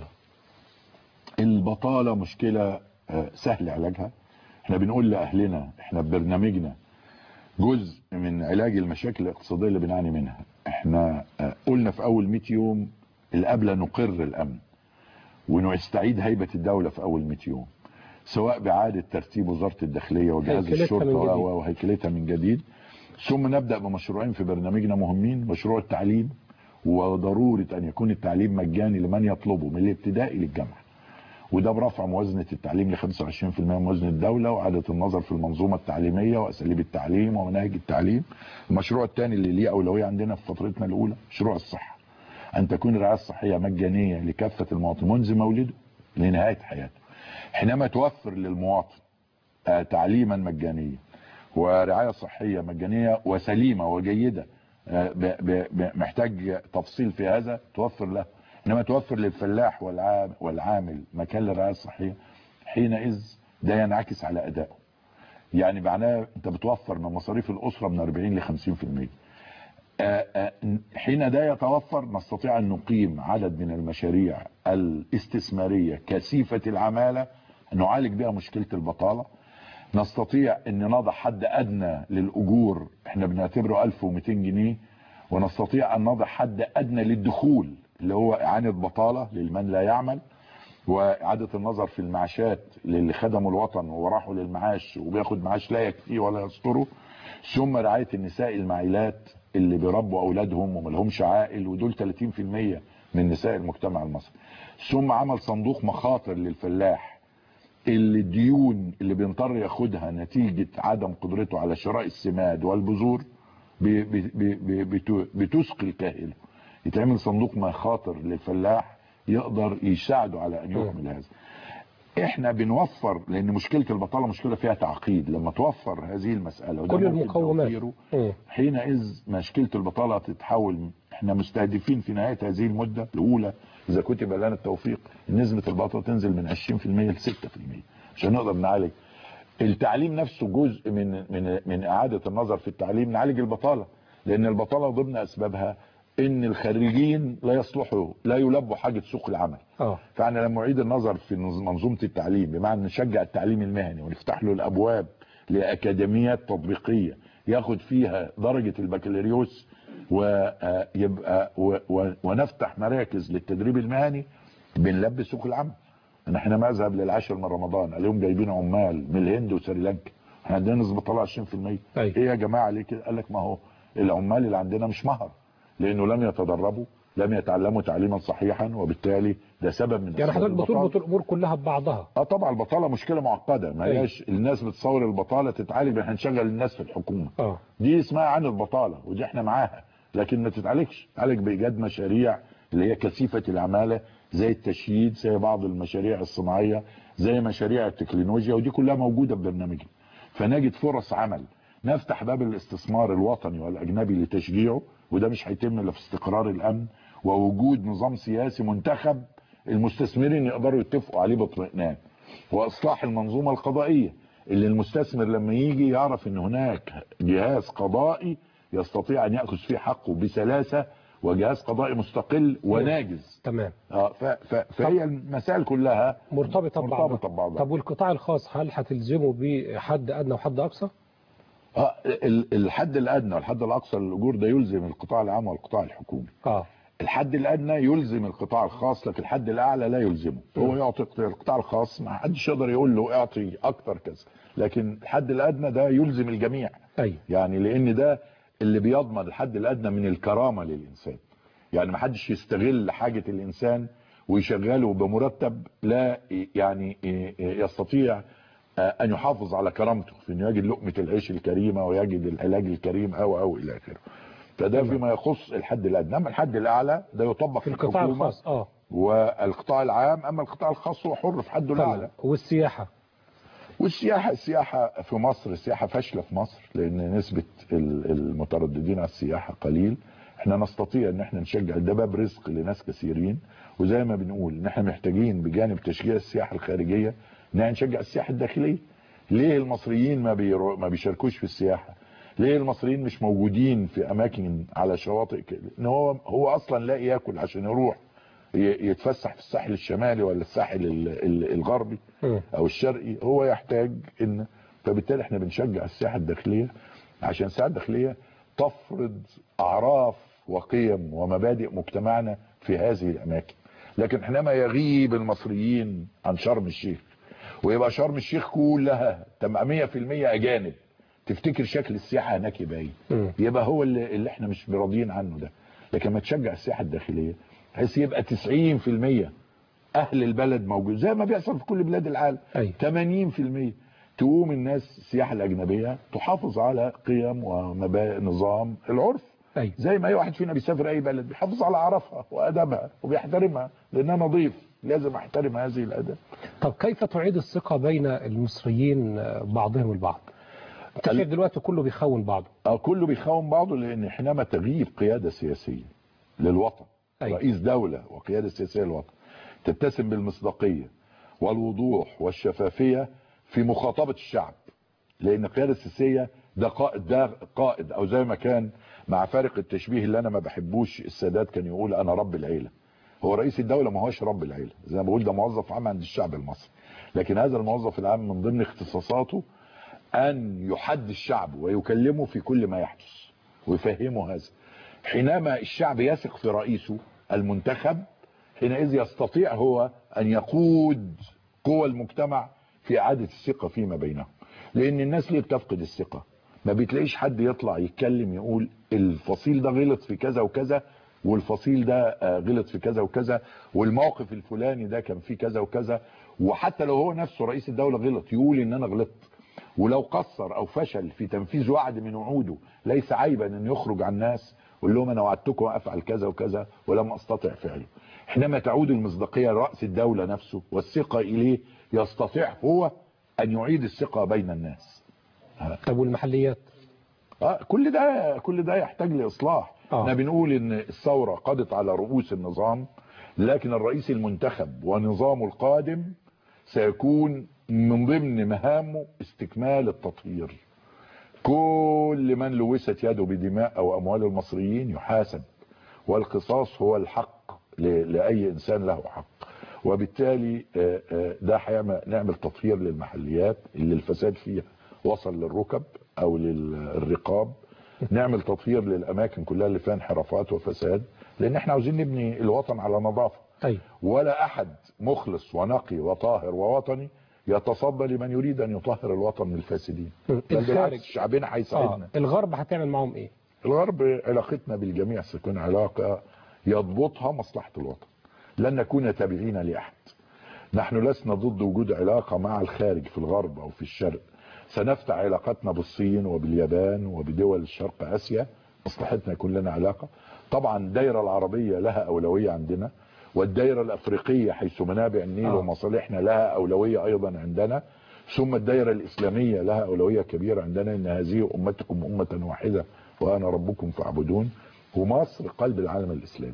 البطالة مشكلة سهل علاجها. احنا بنقول لأهلنا، احنا ببرنامجنا جزء من علاج المشاكل الاقتصادية اللي بنعاني منها. احنا قلنا في أول مئة يوم القبلة نقر الأمن ونستعيد هيبة الدولة في أول مئة يوم، سواء بإعادة ترتيب وزارة الداخلية وجهاز الشرطة وهيكلتها من جديد. ثم نبدأ بمشروعين في برنامجنا مهمين: مشروع التعليم، وضرورة أن يكون التعليم مجاني لمن يطلبه من الابتدائي للجامعة، وده برفع موازنة التعليم ل خمسة وعشرين بالمئة من موازنة الدولة، وإعادة النظر في المنظومة التعليمية وأساليب التعليم ومناهج التعليم. المشروع الثاني اللي ليه أولوية عندنا في فترتنا الأولى مشروع الصحة، أن تكون الرعاية الصحية مجانية لكافة المواطنين منذ مولده لنهاية حياته. حينما توفر للمواطن تعليما مجانيا ورعاية صحية مجانية وسليمة وجيدة، محتاج تفصيل في هذا، توفر له. انما توفر للفلاح والعامل مكان للرعاية الصحية، حينئذ ده ينعكس على أدائه. يعني معناه انت بتوفر من مصاريف الأسرة من أربعين ل خمسين بالمئة. حين ده يتوفر نستطيع أن نقيم عدد من المشاريع الاستثمارية كثيفة العمالة نعالج بها مشكلة البطالة. نستطيع أن نضع حد أدنى للأجور، احنا بنعتبره ألف ومئتين جنيه، ونستطيع أن نضع حد أدنى للدخول اللي هو إعانة بطالة لمن لا يعمل، وإعادة النظر في المعاشات للي خدموا الوطن وراحوا للمعاش وبياخد معاش لا يكفيه ولا يستره. ثم رعاية النساء المعيلات اللي بيربوا أولادهم وملهمش عائل، ودول ثلاثين بالمئة من نساء المجتمع المصري. ثم عمل صندوق مخاطر للفلاح اللي الديون اللي بينضطر ياخدها نتيجة عدم قدرته على شراء السماد والبذور بتثقل كاهله. يتعمل صندوق مخاطر للفلاح يقدر يساعده على ان يكمل هذا. احنا بنوفر، لان مشكلة البطالة مشكلة فيها تعقيد. لما توفر هذه المسألة كل المقومات، حينئذ مشكلة البطالة تتحول احنا مستهدفين في نهايه هذه المده الاولى اذا كتب لنا التوفيق نسبه البطاله تنزل من عشرين في المية ل ستة في المية عشان نقدر نعالج. التعليم نفسه جزء من من من اعاده النظر في التعليم، نعالج البطاله، لان البطاله ضمن اسبابها ان الخريجين لا يصلحوا لا يلبوا حاجه سوق العمل. اه فاحنا لما نعيد النظر في منظومه التعليم بمعنى نشجع التعليم المهني ونفتح له الابواب لاكاديميات تطبيقيه ياخد فيها درجه البكالوريوس ويبقى ونفتح مراكز للتدريب المهني، بنلبي سوق العمل. احنا مذهب للعاشر من رمضان اليوم جايبين عمال من الهند وسريلانكا، احنا عندنا نسبه طلع عشرين في المية. ايه يا جماعه ليه كده؟ قال لك ما هو العمال اللي عندنا مش مهر، لانه لم يتدربوا لم يتعلموا تعليما صحيحا، وبالتالي ده سبب من يعني حضرتك بتربط الامور كلها ببعضها. اه طبعا البطاله مشكله معقده، ما هياش الناس بتصور البطاله تتعالج احنا نشغل الناس في الحكومه. اه دي اسمها عن البطاله ودي احنا معاها، لكن ما تتعالجش، تعالج بايجاد مشاريع اللي هي كثيفه العماله زي التشييد، زي بعض المشاريع الصناعيه، زي مشاريع التكنولوجيا، ودي كلها موجوده في برنامجنا. فنجد فرص عمل، نفتح باب الاستثمار الوطني والاجنبي لتشجيعه، وده مش هيتم الا في استقرار الامن ووجود نظام سياسي منتخب المستثمرين يقدروا يتفقوا عليه باطمئنان، واصلاح المنظومه القضائيه اللي المستثمر لما يجي يعرف ان هناك جهاز قضائي يستطيع ان ياخذ فيه حقه بسلاسه، وجهاز قضائي مستقل وناجز. تمام. اه فهي المسائل كلها مرتبطه ببعضها. ببعضها. طب والقطاع الخاص هل هتلزمه بحد ادنى وحد اقصى؟ اه الحد الادنى والحد الاقصى للاجور ده يلزم القطاع العام والقطاع الحكومي. اه الحد الادنى يلزم القطاع الخاص، لكن الحد الاعلى لا يلزمه. هو يعطي القطاع الخاص ما حدش يقدر يقول له اعطي اكتر كذا، لكن الحد الادنى ده يلزم الجميع. ايوه يعني لان ده اللي بيضمن الحد الادنى من الكرامه للانسان. يعني ما حدش يستغل حاجه الانسان ويشغله بمرتب لا يعني يستطيع ان يحافظ على كرامته في انه يجد لقمه العيش الكريمه ويجد العلاج الكريم او او الى اخره. فده فيما يخص الحد الادنى. اما الحد الاعلى ده يطبق في القطاع الخاص اه والقطاع العام، اما القطاع الخاص هو حر في حده الاعلى. والسياحه والسياحه السياحه في مصر السياحه فاشله في مصر، لان نسبه المترددين على السياحه قليل. احنا نستطيع ان احنا نشجع، ده باب رزق لناس كثيرين، وزي ما بنقول ان احنا محتاجين بجانب تشجيع السياحه الخارجيه ان احنا نشجع السياحه الداخليه. ليه المصريين ما بيرو... ما بيشاركوش في السياحه؟ ليه المصريين مش موجودين في اماكن على شواطئ كده؟ ان هو هو اصلا لا ياكل عشان يروح يتفسح في الساحل الشمالي ولا الساحل الغربي او الشرقي، هو يحتاج ان فبالتالي احنا بنشجع السياحه الداخليه عشان السياحه الداخليه تفرض اعراف وقيم ومبادئ مجتمعنا في هذه الاماكن. لكن حينما يغيب المصريين عن شرم الشيخ ويبقى شرم الشيخ كلها مية في المية اجانب، تفتكر شكل السياحه هناك يبقى ايه؟ يبقى هو اللي, اللي احنا مش راضيين عنه ده. لكن ما تشجع السياحه الداخليه بحيث يبقى تسعين في المية اهل البلد موجود زي ما بيحصل في كل بلاد العالم. أيوة. ثمانين في المية تقوم الناس السياحه الاجنبيه تحافظ على قيم ومبادئ نظام العرف. أيوة. زي ما اي واحد فينا بيسافر اي بلد بيحافظ على اعرافها وادبها وبيحترمها لانها نظيف، لازم احترم هذه الاداب. طب كيف تعيد الثقه بين المصريين بعضهم البعض؟ انت شايف دلوقتي كله بيخون بعضه. اه كله بيخون بعضه، لان حينما تغيب قياده سياسيه للوطن، أيوة. رئيس دوله وقياده سياسيه للوطن تتسم بالمصداقيه والوضوح والشفافيه في مخاطبه الشعب، لان القياده السياسيه ده قائد ده قائد او زي ما كان مع فارق التشبيه اللي انا ما بحبوش السادات كان يقول انا رب العيله. هو رئيس الدوله ما هوش رب العيله، زي ما بقول ده موظف عام عند الشعب المصري، لكن هذا الموظف العام من ضمن اختصاصاته ان يحدي الشعب ويكلمه في كل ما يحدث ويفهمه هذا. حينما الشعب يثق في رئيسه المنتخب حينئذ يستطيع هو ان يقود قوى المجتمع في اعاده الثقه فيما بينهم. لان الناس ليه بتفقد الثقه؟ ما بتلاقيش حد يطلع يتكلم يقول الفصيل ده غلط في كذا وكذا والفصيل ده غلط في كذا وكذا والموقف الفلاني ده كان فيه كذا وكذا، وحتى لو هو نفسه رئيس الدوله غلط يقول ان انا غلطت، ولو قصر او فشل في تنفيذ وعد من وعوده ليس عيبا ان يخرج عن الناس ويقول لهم انا وعدتكم افعل كذا وكذا ولم استطع فعله. حينما تعود المصداقيه لراس الدوله نفسه والثقه اليه يستطيع هو ان يعيد الثقه بين الناس. طب والمحليات؟ اه كل ده كل ده يحتاج لاصلاح. آه. احنا بنقول ان الثورة قضت على رؤوس النظام، لكن الرئيس المنتخب ونظامه القادم سيكون من ضمن مهامه استكمال التطهير. كل من لوثت يده بدماء او اموال المصريين يحاسب، والقصاص هو الحق لأي إنسان له حق. وبالتالي ده هيعمل نعمل تطهير للمحليات اللي الفساد فيها وصل للركب أو للرقاب، نعمل تطهير للأماكن كلها اللي فيها انحرافات وفساد، لأن احنا عاوزين نبني الوطن على نظافة. أي. ولا أحد مخلص ونقي وطاهر ووطني يتصدى لمن يريد أن يطهر الوطن من الفاسدين. الخارج شعبنا هيساعدنا. آه. الغرب هتعمل معهم إيه؟ الغرب علاقتنا بالجميع ستكون علاقة يضبطها مصلحة الوطن، لن نكون تابعين لأحد. نحن لسنا ضد وجود علاقة مع الخارج في الغرب أو في الشرق، سنفتح علاقتنا بالصين وباليابان وبدول الشرق آسيا، مصلحتنا يكون لنا علاقة. طبعا الدائرة العربية لها أولوية عندنا، والدائرة الأفريقية حيث منابع النيل آه. ومصالحنا لها أولوية أيضا عندنا، ثم الدائرة الإسلامية لها أولوية كبيرة عندنا، إن هذه أمتكم أمة واحدة وأنا ربكم فاعبدون. ومصر قلب العالم الإسلامي،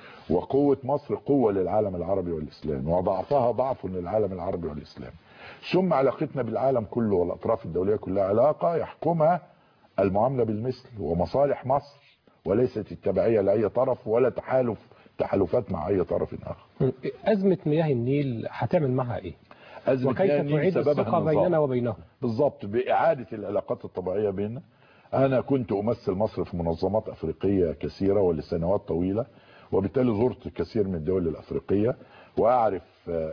وقوة مصر قوة للعالم العربي والإسلامي، وضعفها ضعف للعالم العربي والإسلامي. ثم علاقتنا بالعالم كله والأطراف الدولية كلها علاقة يحكمها المعاملة بالمثل ومصالح مصر، وليست التبعية لأي طرف ولا تحالف تحالفات مع أي طرف آخر. أزمة مياه النيل هتعمل معها إيه؟ أزمة وكيف مياه النيل تعيد الثقة بيننا وبينهم؟ بالضبط، بإعادة العلاقات الطبيعية بيننا. أنا كنت أمثل مصر في منظمات أفريقية كثيرة ولسنوات طويلة، وبالتالي زرت كثير من الدول الأفريقية، وأعرف آآ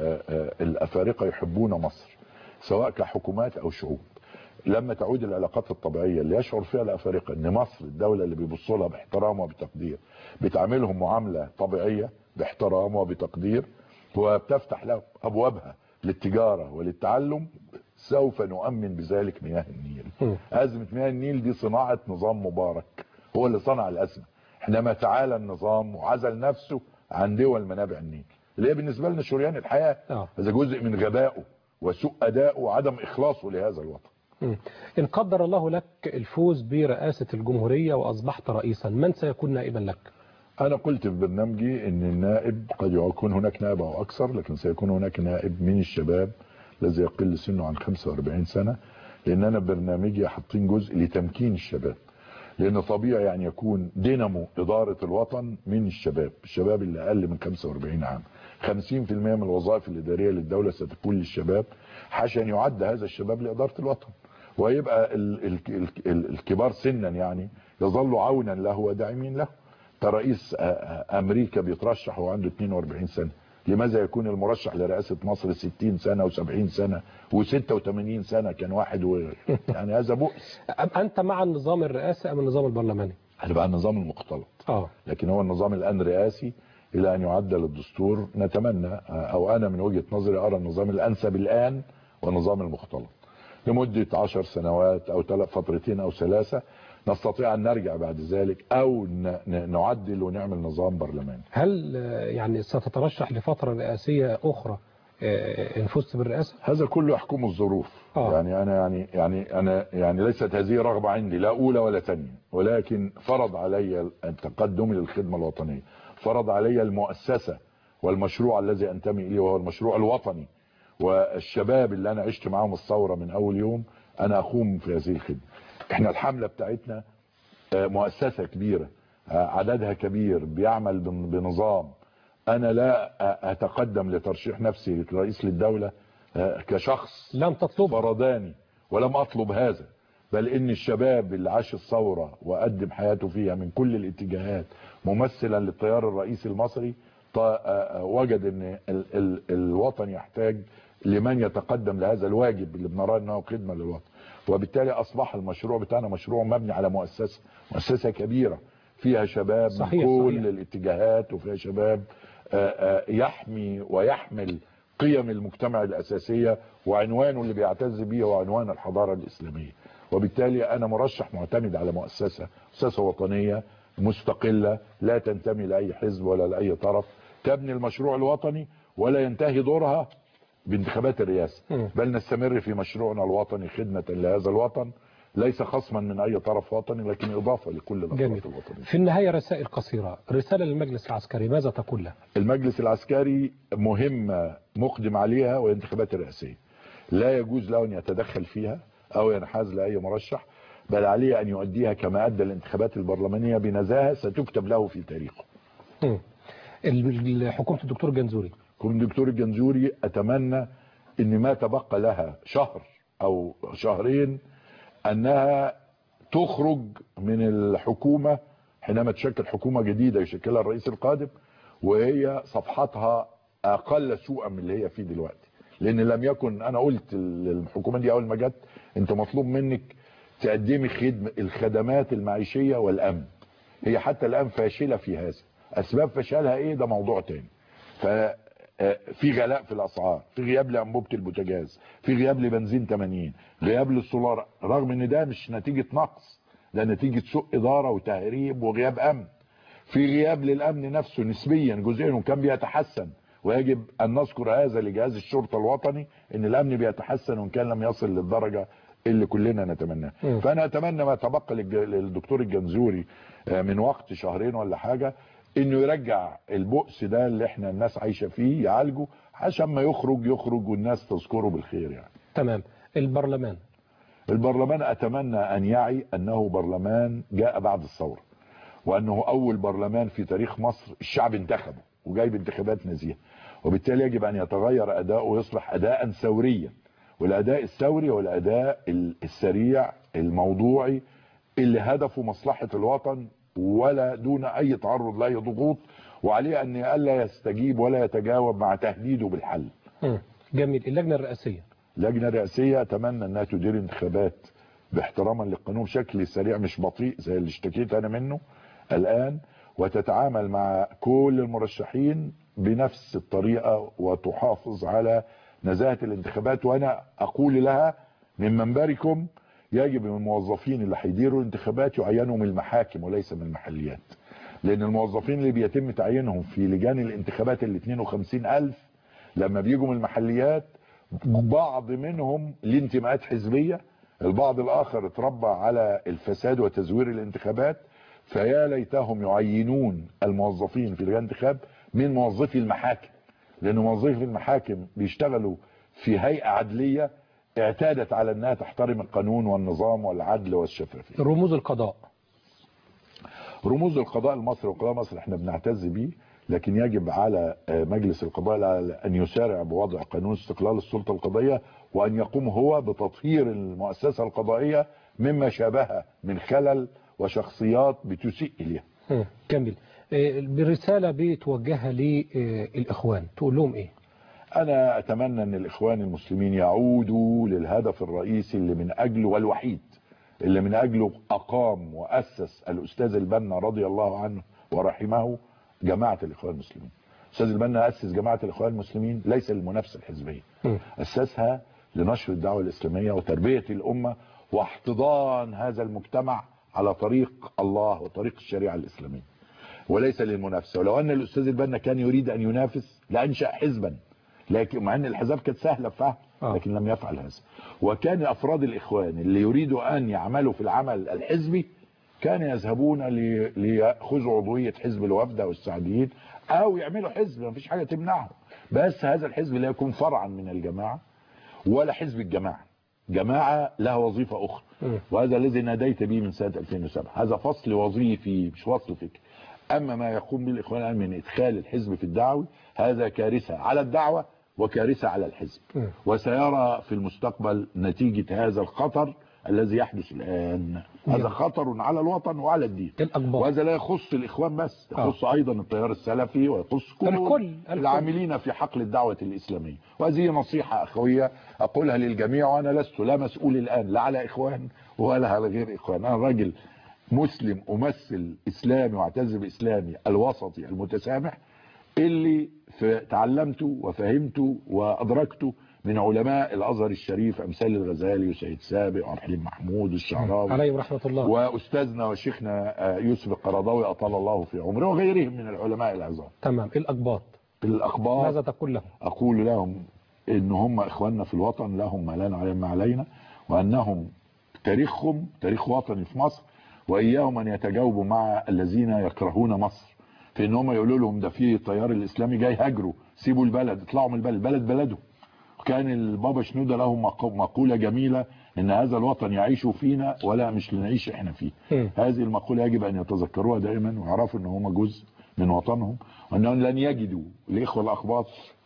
آآ الأفارقة يحبون مصر سواء كحكومات أو شعوب. لما تعود العلاقات الطبيعية اللي يشعر فيها الأفارقة أن مصر الدولة اللي بيبصوا لها باحترام وبتقدير، بتعاملهم معاملة طبيعية باحترام وبتقدير، وبتفتح لهم أبوابها للتجارة وللتعلم، سوف نؤمن بذلك مياه النيل. أزمة مياه النيل دي صناعة نظام مبارك، هو اللي صنع الأزمة. حينما تعالى النظام وعزل نفسه عن دول منابع النيل اللي هي بالنسبة لنا شريان الحياة، هذا جزء من غبائه وسوء أدائه وعدم إخلاصه لهذا الوطن. إن قدر الله لك الفوز برئاسة الجمهورية وأصبحت رئيسا، من سيكون نائبا لك؟ أنا قلت في برنامجي أن النائب قد يكون هناك نائب أو أكثر، لكن سيكون هناك نائب من الشباب الذي يقل سنه عن خمسة وأربعين سنة، لأن أنا برنامجي حاطين جزء لتمكين الشباب، لأن طبيعي أن يكون دينامو إدارة الوطن من الشباب، الشباب اللي أقل من خمسة وأربعين عام. خمسين بالمئة من الوظائف الإدارية للدولة ستكون للشباب، عشان يعد هذا الشباب لإدارة الوطن، ويبقى ال ال ال الكبار سنا يعني يظلوا عونا له وداعمين له. كرئيس أمريكا بيترشح وهو عنده اثنين وأربعين سنة، لماذا يكون المرشح لرئاسة مصر ستين سنة وسبعين سنة وستة وثمانين سنة كان واحد و... يعني هذا بؤس. أنت مع النظام الرئاسي أم النظام البرلماني؟ أنا بقى النظام المختلط. آه. لكن هو النظام الآن رئاسي إلى أن يعدل الدستور. نتمنى، أو أنا من وجهة نظري أرى النظام الأنسب الآن والنظام المختلط لمدة عشر سنوات أو ثلاث فترتين أو ثلاثة، نستطيع أن نرجع بعد ذلك أو نعدل ونعمل نظام برلماني. هل يعني ستترشح لفترة رئاسية أخرى إن فزت بالرئاسة؟ هذا كله يحكم الظروف. آه. يعني أنا يعني يعني أنا يعني ليست هذه رغبة عندي لا أولى ولا ثانية، ولكن فرض علي التقدم للخدمة الوطنية، فرض علي المؤسسة والمشروع الذي أنتمي إليه وهو المشروع الوطني، والشباب اللي أنا عشت معهم الثورة من أول يوم أنا أقوم في هذه الخدمة. احنا الحملة بتاعتنا مؤسسة كبيرة عددها كبير بيعمل بنظام. انا لا اتقدم لترشيح نفسي كرئيس للدولة كشخص لم تطلب فرداني، ولم اطلب هذا، بل ان الشباب اللي عاش الثورة وقدم حياته فيها من كل الاتجاهات ممثلا للتيار الرئيسي المصري وجد ان ال ال الوطن يحتاج لمن يتقدم لهذا الواجب اللي بنراه انه خدمة للوطن. وبالتالي اصبح المشروع بتاعنا مشروع مبني على مؤسسة مؤسسة كبيرة فيها شباب صحيح من كل صحيح. الاتجاهات، وفيها شباب يحمي ويحمل قيم المجتمع الأساسية وعنوانه اللي بيعتز به هو عنوان الحضارة الإسلامية. وبالتالي أنا مرشح معتمد على مؤسسة مؤسسة وطنية مستقلة لا تنتمي لأي حزب ولا لأي طرف، تبني المشروع الوطني ولا ينتهي دورها بانتخابات الرئاسة، بل نستمر في مشروعنا الوطني خدمة لهذا الوطن ليس خصما من اي طرف وطني، لكن اضافه لكل الاطراف جميل. الوطنيه. في النهاية رسائل قصيرة، رسالة للمجلس العسكري ماذا تقول له؟ المجلس العسكري مهمه مقدم عليها وهي الانتخابات الرئاسيه، لا يجوز له ان يتدخل فيها او ينحاز لاي مرشح، بل عليه ان يؤديها كما ادى الانتخابات البرلمانيه بنزاهه ستكتب له في تاريخه. حكومه الدكتور الجنزوري حكومه الدكتور الجنزوري اتمنى ان ما تبقى لها شهر او شهرين انها تخرج من الحكومه حينما تشكل حكومه جديده يشكلها الرئيس القادم، وهي صفحتها اقل سوءا من اللي هي فيه دلوقتي. لان لم يكن، انا قلت للحكومه دي اول ما جت انت مطلوب منك تقدمي خدمه الخدمات المعيشيه والامن. هي حتى الان فاشله في هذا، اسباب فشلها ايه ده موضوع تاني. ففي غلاء في الاسعار، في غياب لانبوبه البوتاجاز، في غياب لبنزين ثمانين، غياب للسولار، رغم ان ده مش نتيجه نقص، ده نتيجه سوء اداره وتهريب وغياب امن. في غياب للامن نفسه نسبيا جزئيا وكان بيتحسن، ويجب ان نذكر هذا لجهاز الشرطه الوطني ان الامن بيتحسن وان كان لم يصل للدرجه اللي كلنا نتمناها. فانا اتمنى ما تبقى للدكتور الجنزوري من وقت شهرين ولا حاجه انه يرجع البؤس ده اللي احنا الناس عايشه فيه، يعالجه عشان ما يخرج يخرج والناس تذكره بالخير يعني. تمام. البرلمان البرلمان اتمنى ان يعي انه برلمان جاء بعد الثوره، وانه اول برلمان في تاريخ مصر الشعب انتخبه وجاي بانتخابات نزيهه، وبالتالي يجب ان يتغير اداؤه ويصبح اداء ثوريا. والاداء الثوري هو الاداء السريع الموضوعي اللي هدفه مصلحه الوطن ولا دون اي تعرض لاي ضغوط، وعليه ان الا يستجيب ولا يتجاوب مع تهديده بالحل. جميل. اللجنه الرئاسيه اللجنه الرئاسيه اتمنى انها تدير انتخابات باحتراما للقانون بشكل سريع مش بطيء زي اللي اشتكيت انا منه الان، وتتعامل مع كل المرشحين بنفس الطريقه وتحافظ على نزاهه الانتخابات. وانا اقول لها من منبركم يجب من الموظفين اللي هيديروا الانتخابات يعينوا من المحاكم وليس من المحليات، لان الموظفين اللي بيتم تعيينهم في لجان الانتخابات ال اثنين وخمسين ألف لما بيجوا من المحليات بعض منهم ليه انتماءات حزبيه، البعض الاخر اتربى على الفساد وتزوير الانتخابات، فيا ليتهم يعينون الموظفين في لجان الانتخاب من موظفي المحاكم، لان موظفي المحاكم بيشتغلوا في هيئه عدليه اعتادت على انها تحترم القانون والنظام والعدل والشفافيه. رموز القضاء رموز القضاء المصري وقضاء مصر احنا بنعتز بيه، لكن يجب على مجلس القضاء ان يسارع بوضع قانون استقلال السلطه القضائيه، وان يقوم هو بتطهير المؤسسه القضائيه مما شابهها من خلل وشخصيات بتسيء اليها. كمل. برساله بتوجهها للاخوان تقول لهم ايه؟ انا اتمنى ان الاخوان المسلمين يعودوا للهدف الرئيسي اللي من اجله والوحيد اللي من اجله اقام واسس الاستاذ البنا رضي الله عنه ورحمه جماعه الاخوان المسلمين. الاستاذ البنا اسس جماعه الاخوان المسلمين ليس للمنافسه الحزبيه، اسسها لنشر الدعوه الاسلاميه وتربيه الامه واحتضان هذا المجتمع على طريق الله وطريق الشريعه الاسلاميه، وليس للمنافسه. ولو ان الاستاذ البنا كان يريد ان ينافس لانشا حزبا، لكن مع ان الاحزاب كانت سهله في فهم لكن لم يفعل هذا. وكان افراد الاخوان اللي يريدوا ان يعملوا في العمل الحزبي كانوا يذهبون ليأخذوا عضويه حزب الوفد او السعديين او يعملوا حزب، ما فيش حاجه تمنعهم، بس هذا الحزب لا يكون فرعا من الجماعه ولا حزب الجماعه، جماعه لها وظيفه اخرى. وهذا الذي ناديت به من سنه ألفين وسبعة، هذا فصل وظيفي مش فصل فكري. اما ما يقوم به الاخوان الان من ادخال الحزب في الدعوي هذا كارثه على الدعوه وكارثه على الحزب، وسيرى في المستقبل نتيجه هذا الخطر الذي يحدث الان. هذا خطر على الوطن وعلى الدين، وهذا لا يخص الاخوان بس، يخص ايضا التيار السلفي ويخص كل الكل العاملين في حقل الدعوه الاسلاميه. وهذه نصيحه اخويه اقولها للجميع، وانا لست لا مسؤول الان لا على اخوان ولا على غير اخوان، انا راجل مسلم امثل اسلامي واعتز باسلامي الوسطي المتسامح اللي تعلمته وفهمته وادركته من علماء الازهر الشريف امثال الغزالي وسيد سابق وعبد الحليم محمود والشعراوي عليهم رحمه الله، واستاذنا وشيخنا يوسف القرضاوي اطال الله في عمره وغيرهم من العلماء العظام. تمام. الاقباط الاقباط ماذا تقول لهم؟ اقول لهم ان هم اخواننا في الوطن، لهم ما لنا عليهم ما علينا، وانهم تاريخهم تاريخ وطني في مصر، واياهم ان يتجاوبوا مع الذين يكرهون مصر في ان هم يقولوا لهم ده في التيار الاسلامي جاي هاجروا، سيبوا البلد، اطلعوا من البلد، البلد بلده. وكان البابا شنودة له مقولة جميلة ان هذا الوطن يعيش فينا ولا مش لنعيش احنا فيه. هذه المقولة يجب ان يتذكروها دائما ويعرفوا ان هم جزء من وطنهم، وانهم لن يجدوا الاخوة الاخباط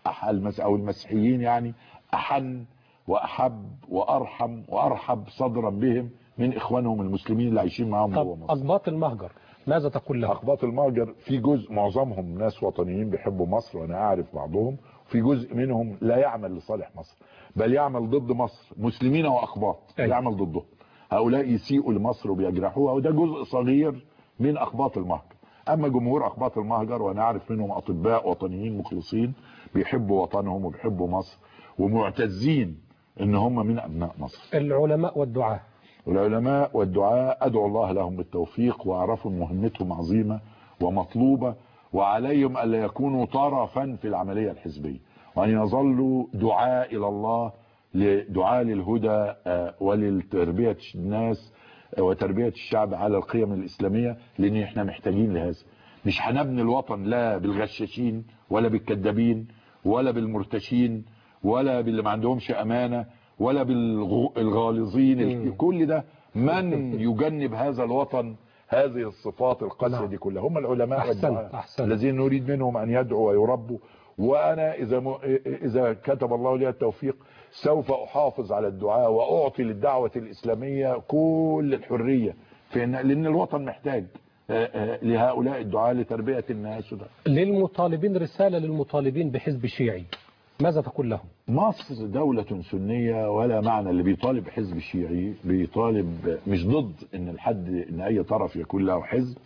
او المسيحيين يعني احن واحب وارحم وارحب صدرا بهم من اخوانهم المسلمين اللي عايشين معاهم جوه مصر. اقباط المهجر ماذا تقول لهم؟ اقباط المهجر في جزء معظمهم ناس وطنيين بيحبوا مصر وانا اعرف بعضهم، في جزء منهم لا يعمل لصالح مصر بل يعمل ضد مصر، مسلمين واقباط يعمل ضدهم. هؤلاء يسيئوا لمصر وبيجرحوها، وده جزء صغير من اقباط المهجر. اما جمهور اقباط المهجر وانا اعرف منهم اطباء وطنيين مخلصين بيحبوا وطنهم وبيحبوا مصر ومعتزين ان هم من ابناء مصر. العلماء والدعاة العلماء والدعاة ادعو الله لهم بالتوفيق، واعرفوا مهمتهم عظيمة ومطلوبة، وعليهم الا يكونوا طرفا في العملية الحزبية، وان يظلوا دعاء الى الله، دعاء للهدى وللتربية الناس وتربية الشعب على القيم الاسلامية، لان احنا محتاجين لهذا. مش هنبني الوطن لا بالغشاشين ولا بالكذابين ولا بالمرتشين ولا باللي ما عندهمش امانة ولا بالغالظين، كل ده من يجنب هذا الوطن هذه الصفات القاسية دي كلها هم العلماء والدعاء الذين نريد منهم ان يدعوا ويربوا. وانا اذا م... اذا كتب الله لي التوفيق سوف احافظ على الدعاء واعطي للدعوة الاسلامية كل الحرية في إن... لان الوطن محتاج لهؤلاء الدعاء لتربية الناس. ده للمطالبين رسالة للمطالبين بحزب شيعي ماذا تقول لهم؟ مصر دولة سنية، ولا معنى اللي بيطالب حزب شيعي بيطالب مش ضد ان الحد ان اي طرف يكون له حزب،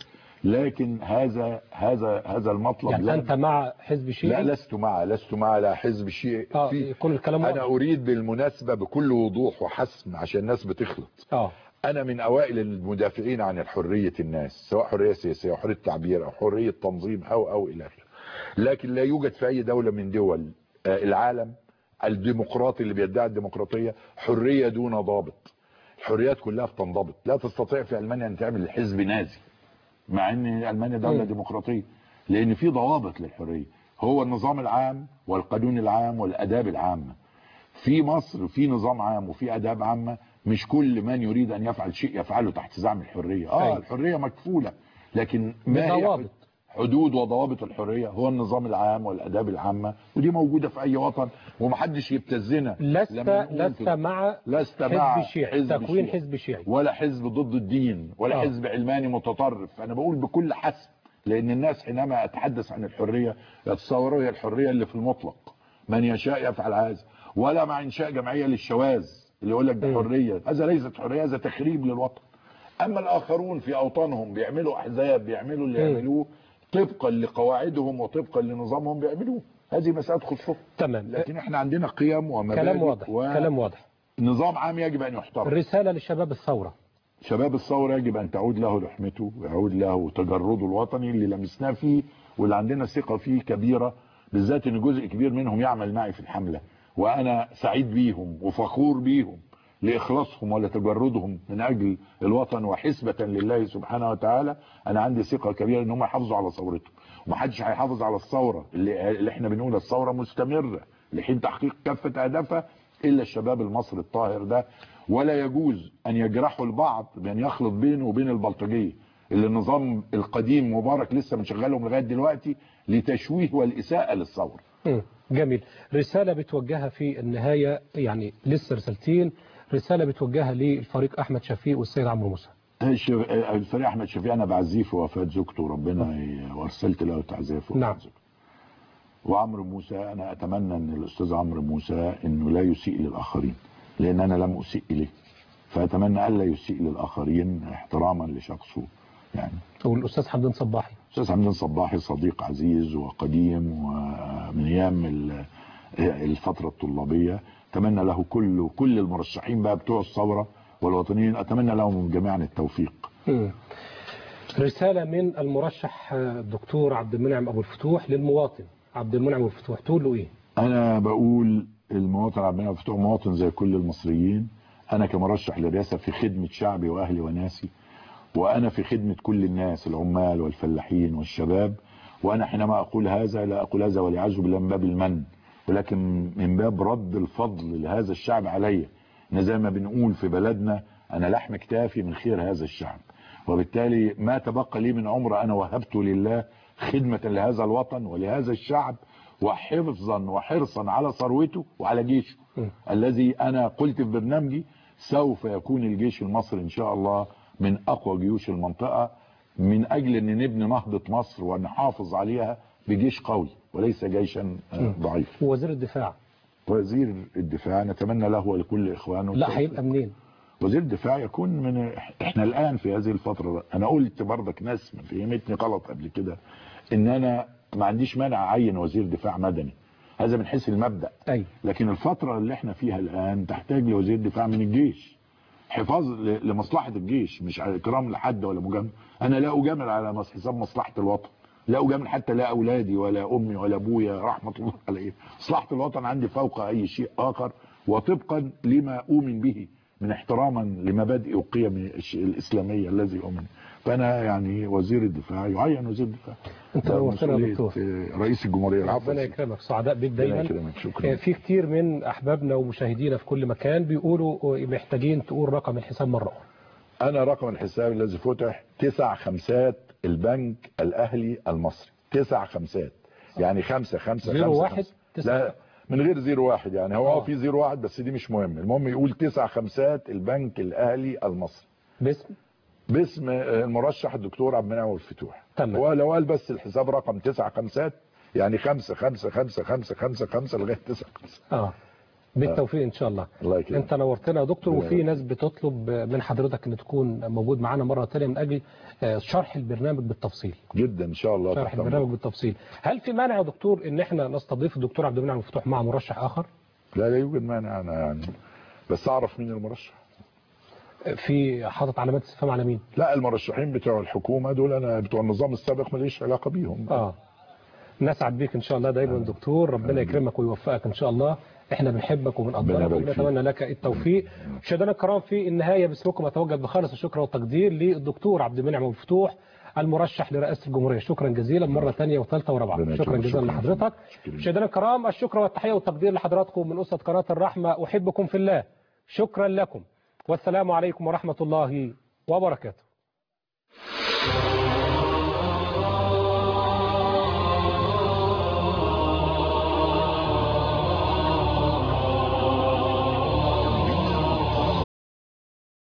لكن هذا هذا هذا المطلب. يعني انت مع حزب شيعي؟ لا لست مع لست مع لا حزب شيعي. اه كل الكلام انا واضح. اريد بالمناسبة بكل وضوح وحسم عشان الناس بتخلط. اه انا من اوائل المدافعين عن حرية الناس، سواء حرية سياسية او حرية تعبير او حرية تنظيم او او الى اخره، لكن لا يوجد في اي دولة من دول العالم الديمقراطي اللي بيدعي الديمقراطية حرية دون ضابط. الحريات كلها بتنضبط. لا تستطيع في المانيا ان تعمل حزب نازي مع ان المانيا دولة ديمقراطية، لان في ضوابط للحرية، هو النظام العام والقانون العام والاداب العامة. في مصر في نظام عام وفي اداب عامة، مش كل من يريد ان يفعل شيء يفعله تحت زعم الحرية. اه الحرية مكفولة، لكن ما هي حدود وضوابط الحرية؟ هو النظام العام والاداب العامة، ودي موجودة في اي وطن ومحدش يبتزنا. لست لست مع لست حزب مع شيعي، حزب تكوين شيعي. حزب شيعي ولا حزب ضد الدين ولا آه. حزب علماني متطرف. انا بقول بكل حسب، لان الناس حينما اتحدث عن الحرية يتصوروا هي الحرية اللي في المطلق من يشاء يفعل هذا، ولا مع انشاء جمعية للشواذ اللي يقول لك ده حرية. هذا ليست حرية، هذا تخريب للوطن. اما الاخرون في اوطانهم بيعملوا احزاب، بيعملوا اللي يعملوه طبقا لقواعدهم وطبقا لنظامهم بيعملوه، هذه مسألة خصوص. تمام. لكن احنا عندنا قيم ومبادئ. كلام واضح و... كلام واضح. نظام عام يجب ان يحترم. رسالة لشباب الثورة. شباب الثورة يجب ان تعود له لحمته ويعود له تجرده الوطني اللي لمسناه فيه واللي عندنا ثقة فيه كبيرة، بالذات ان جزء كبير منهم يعمل معي في الحملة، وانا سعيد بيهم وفخور بيهم لإخلاصهم ولتجردهم من أجل الوطن وحسبة لله سبحانه وتعالى. أنا عندي ثقة كبيرة إن هم يحافظوا على ثورتهم، ومحدش هيحافظ على الثورة اللي, اللي احنا بنقول الثورة مستمرة لحين تحقيق كافة أهدافها إلا الشباب المصري الطاهر ده. ولا يجوز أن يجرحوا البعض بأن يخلط بينه وبين البلطجية اللي النظام القديم مبارك لسه مشغلهم لغاية دلوقتي لتشويه والإساءة للثورة. جميل. رسالة بتوجهها في النهاية، يعني لسه رسالتين، رسالة بتوجهها للفريق أحمد شفيق والسيد عمرو موسى. الفريق أحمد شفيق أنا بعزيه في وفاة زوجته، ربنا وارسلت له تعزيه في وفاة زوجته. وعمرو موسى أنا أتمنى أن الأستاذ عمرو موسى أنه لا يسيء للآخرين، لأن أنا لم أسيء إليه، فأتمنى ألا يسيء للآخرين احتراما لشخصه يعني. والأستاذ حمدان صباحي. الأستاذ حمدان صباحي صديق عزيز وقديم ومن أيام الفترة الطلابية، أتمنى له كل كل المرشحين بقى بتوع الثورة والوطنيين، أتمنى لهم جميعا التوفيق. م. رسالة من المرشح الدكتور عبد المنعم أبو الفتوح للمواطن عبد المنعم أبو الفتوح، تقول له إيه؟ أنا بقول المواطن عبد المنعم أبو الفتوح مواطن زي كل المصريين، انا كمرشح للرئاسه في خدمه شعبي واهلي وناسي، وانا في خدمه كل الناس، العمال والفلاحين والشباب. وانا حينما اقول هذا لا اقول هذا والعياذ بالله من باب المن، ولكن من باب رد الفضل لهذا الشعب عليا. ان زي ما بنقول في بلدنا انا لحم كتافي من خير هذا الشعب، وبالتالي ما تبقى لي من عمر انا وهبته لله خدمه لهذا الوطن ولهذا الشعب، وحفظا وحرصا على ثروته وعلى جيشه الذي انا قلت في برنامجي سوف يكون الجيش المصري ان شاء الله من اقوى جيوش المنطقه، من اجل ان نبني نهضه مصر ونحافظ عليها بجيش قوي وليس جيشا ضعيف. وزير الدفاع وزير الدفاع نتمنى له ولكل اخوانه. لا هيبقى منين؟ وزير الدفاع يكون من احنا الان في هذه الفتره. انا قلت برضك ناس فهمتني غلط قبل كده ان انا ما عنديش مانع اعين وزير دفاع مدني، هذا من حيث المبدا. أي. لكن الفتره اللي احنا فيها الان تحتاج لوزير دفاع من الجيش، حفاظ لمصلحه الجيش، مش اكرام لحد ولا مجامله. انا لا اجامل على حساب مصلحه الوطن، لا اجامل حتى لا اولادي ولا امي ولا ابويا رحمه الله عليه. مصلحه الوطن عندي فوق اي شيء اخر، وطبقا لما اؤمن به من احتراما لمبادئ وقيم الاسلاميه الذي اؤمن. فانا يعني وزير الدفاع يعين وزير الدفاع. انت نورتنا يا دكتور. رئيس الجمهوريه. العفو. ربنا يكرمك، سعداء بيك دايما. يكرمك. شكرا. في كتير من احبابنا ومشاهدينا في كل مكان بيقولوا محتاجين تقول رقم الحساب مره اخرى. انا رقم الحساب الذي فتح تسع خمسات البنك الاهلي المصري، تسع خمسات يعني خمسه خمسه زيرو خمسه واحد خمسة. لا من غير زيرو واحد يعني هو اه في زيرو واحد بس دي مش مهم، المهم يقول تسع خمسات البنك الاهلي المصري. باسم باسم المرشح الدكتور عبد المنعم أبو الفتوح. تمام. ولو قال بس الحساب رقم تسع خمسات يعني خمسه خمسه خمسه خمسه خمسه خمسه لغايه تسع خمسه. اه بالتوفيق ان شاء الله. الله يكرمك. انت نورتنا يا دكتور. وفي ناس بتطلب من حضرتك ان تكون موجود معانا مره ثانيه من اجل شرح البرنامج بالتفصيل. جدا ان شاء الله. شرح البرنامج بالتفصيل. هل في مانع يا دكتور ان احنا نستضيف الدكتور عبد المنعم مفتوح مع مرشح اخر؟ لا لا يوجد مانع، انا يعني بس اعرف مين المرشح. في حاطط علامات استفهام على مين؟ لا المرشحين بتوع الحكومه دول انا بتوع النظام السابق ماليش علاقه بيهم. اه نسعد بيك ان شاء الله دايما دكتور، ربنا يكرمك ويوفقك ان شاء الله. احنا بنحبك وبنقدرك ونتمنى لك التوفيق. مشاهدينا الكرام في النهايه باسمكم اتوجه بخالص الشكر والتقدير للدكتور عبد المنعم أبو الفتوح المرشح لرئاسه الجمهوريه. شكرا جزيلا مره ثانيه وثالثه ورابعه. شكرا جزيلا لحضرتك. مشاهدينا الكرام الشكر والتحيه والتقدير لحضراتكم من اسره قناه الرحمه. احبكم في الله. شكرا لكم والسلام عليكم ورحمه الله وبركاته.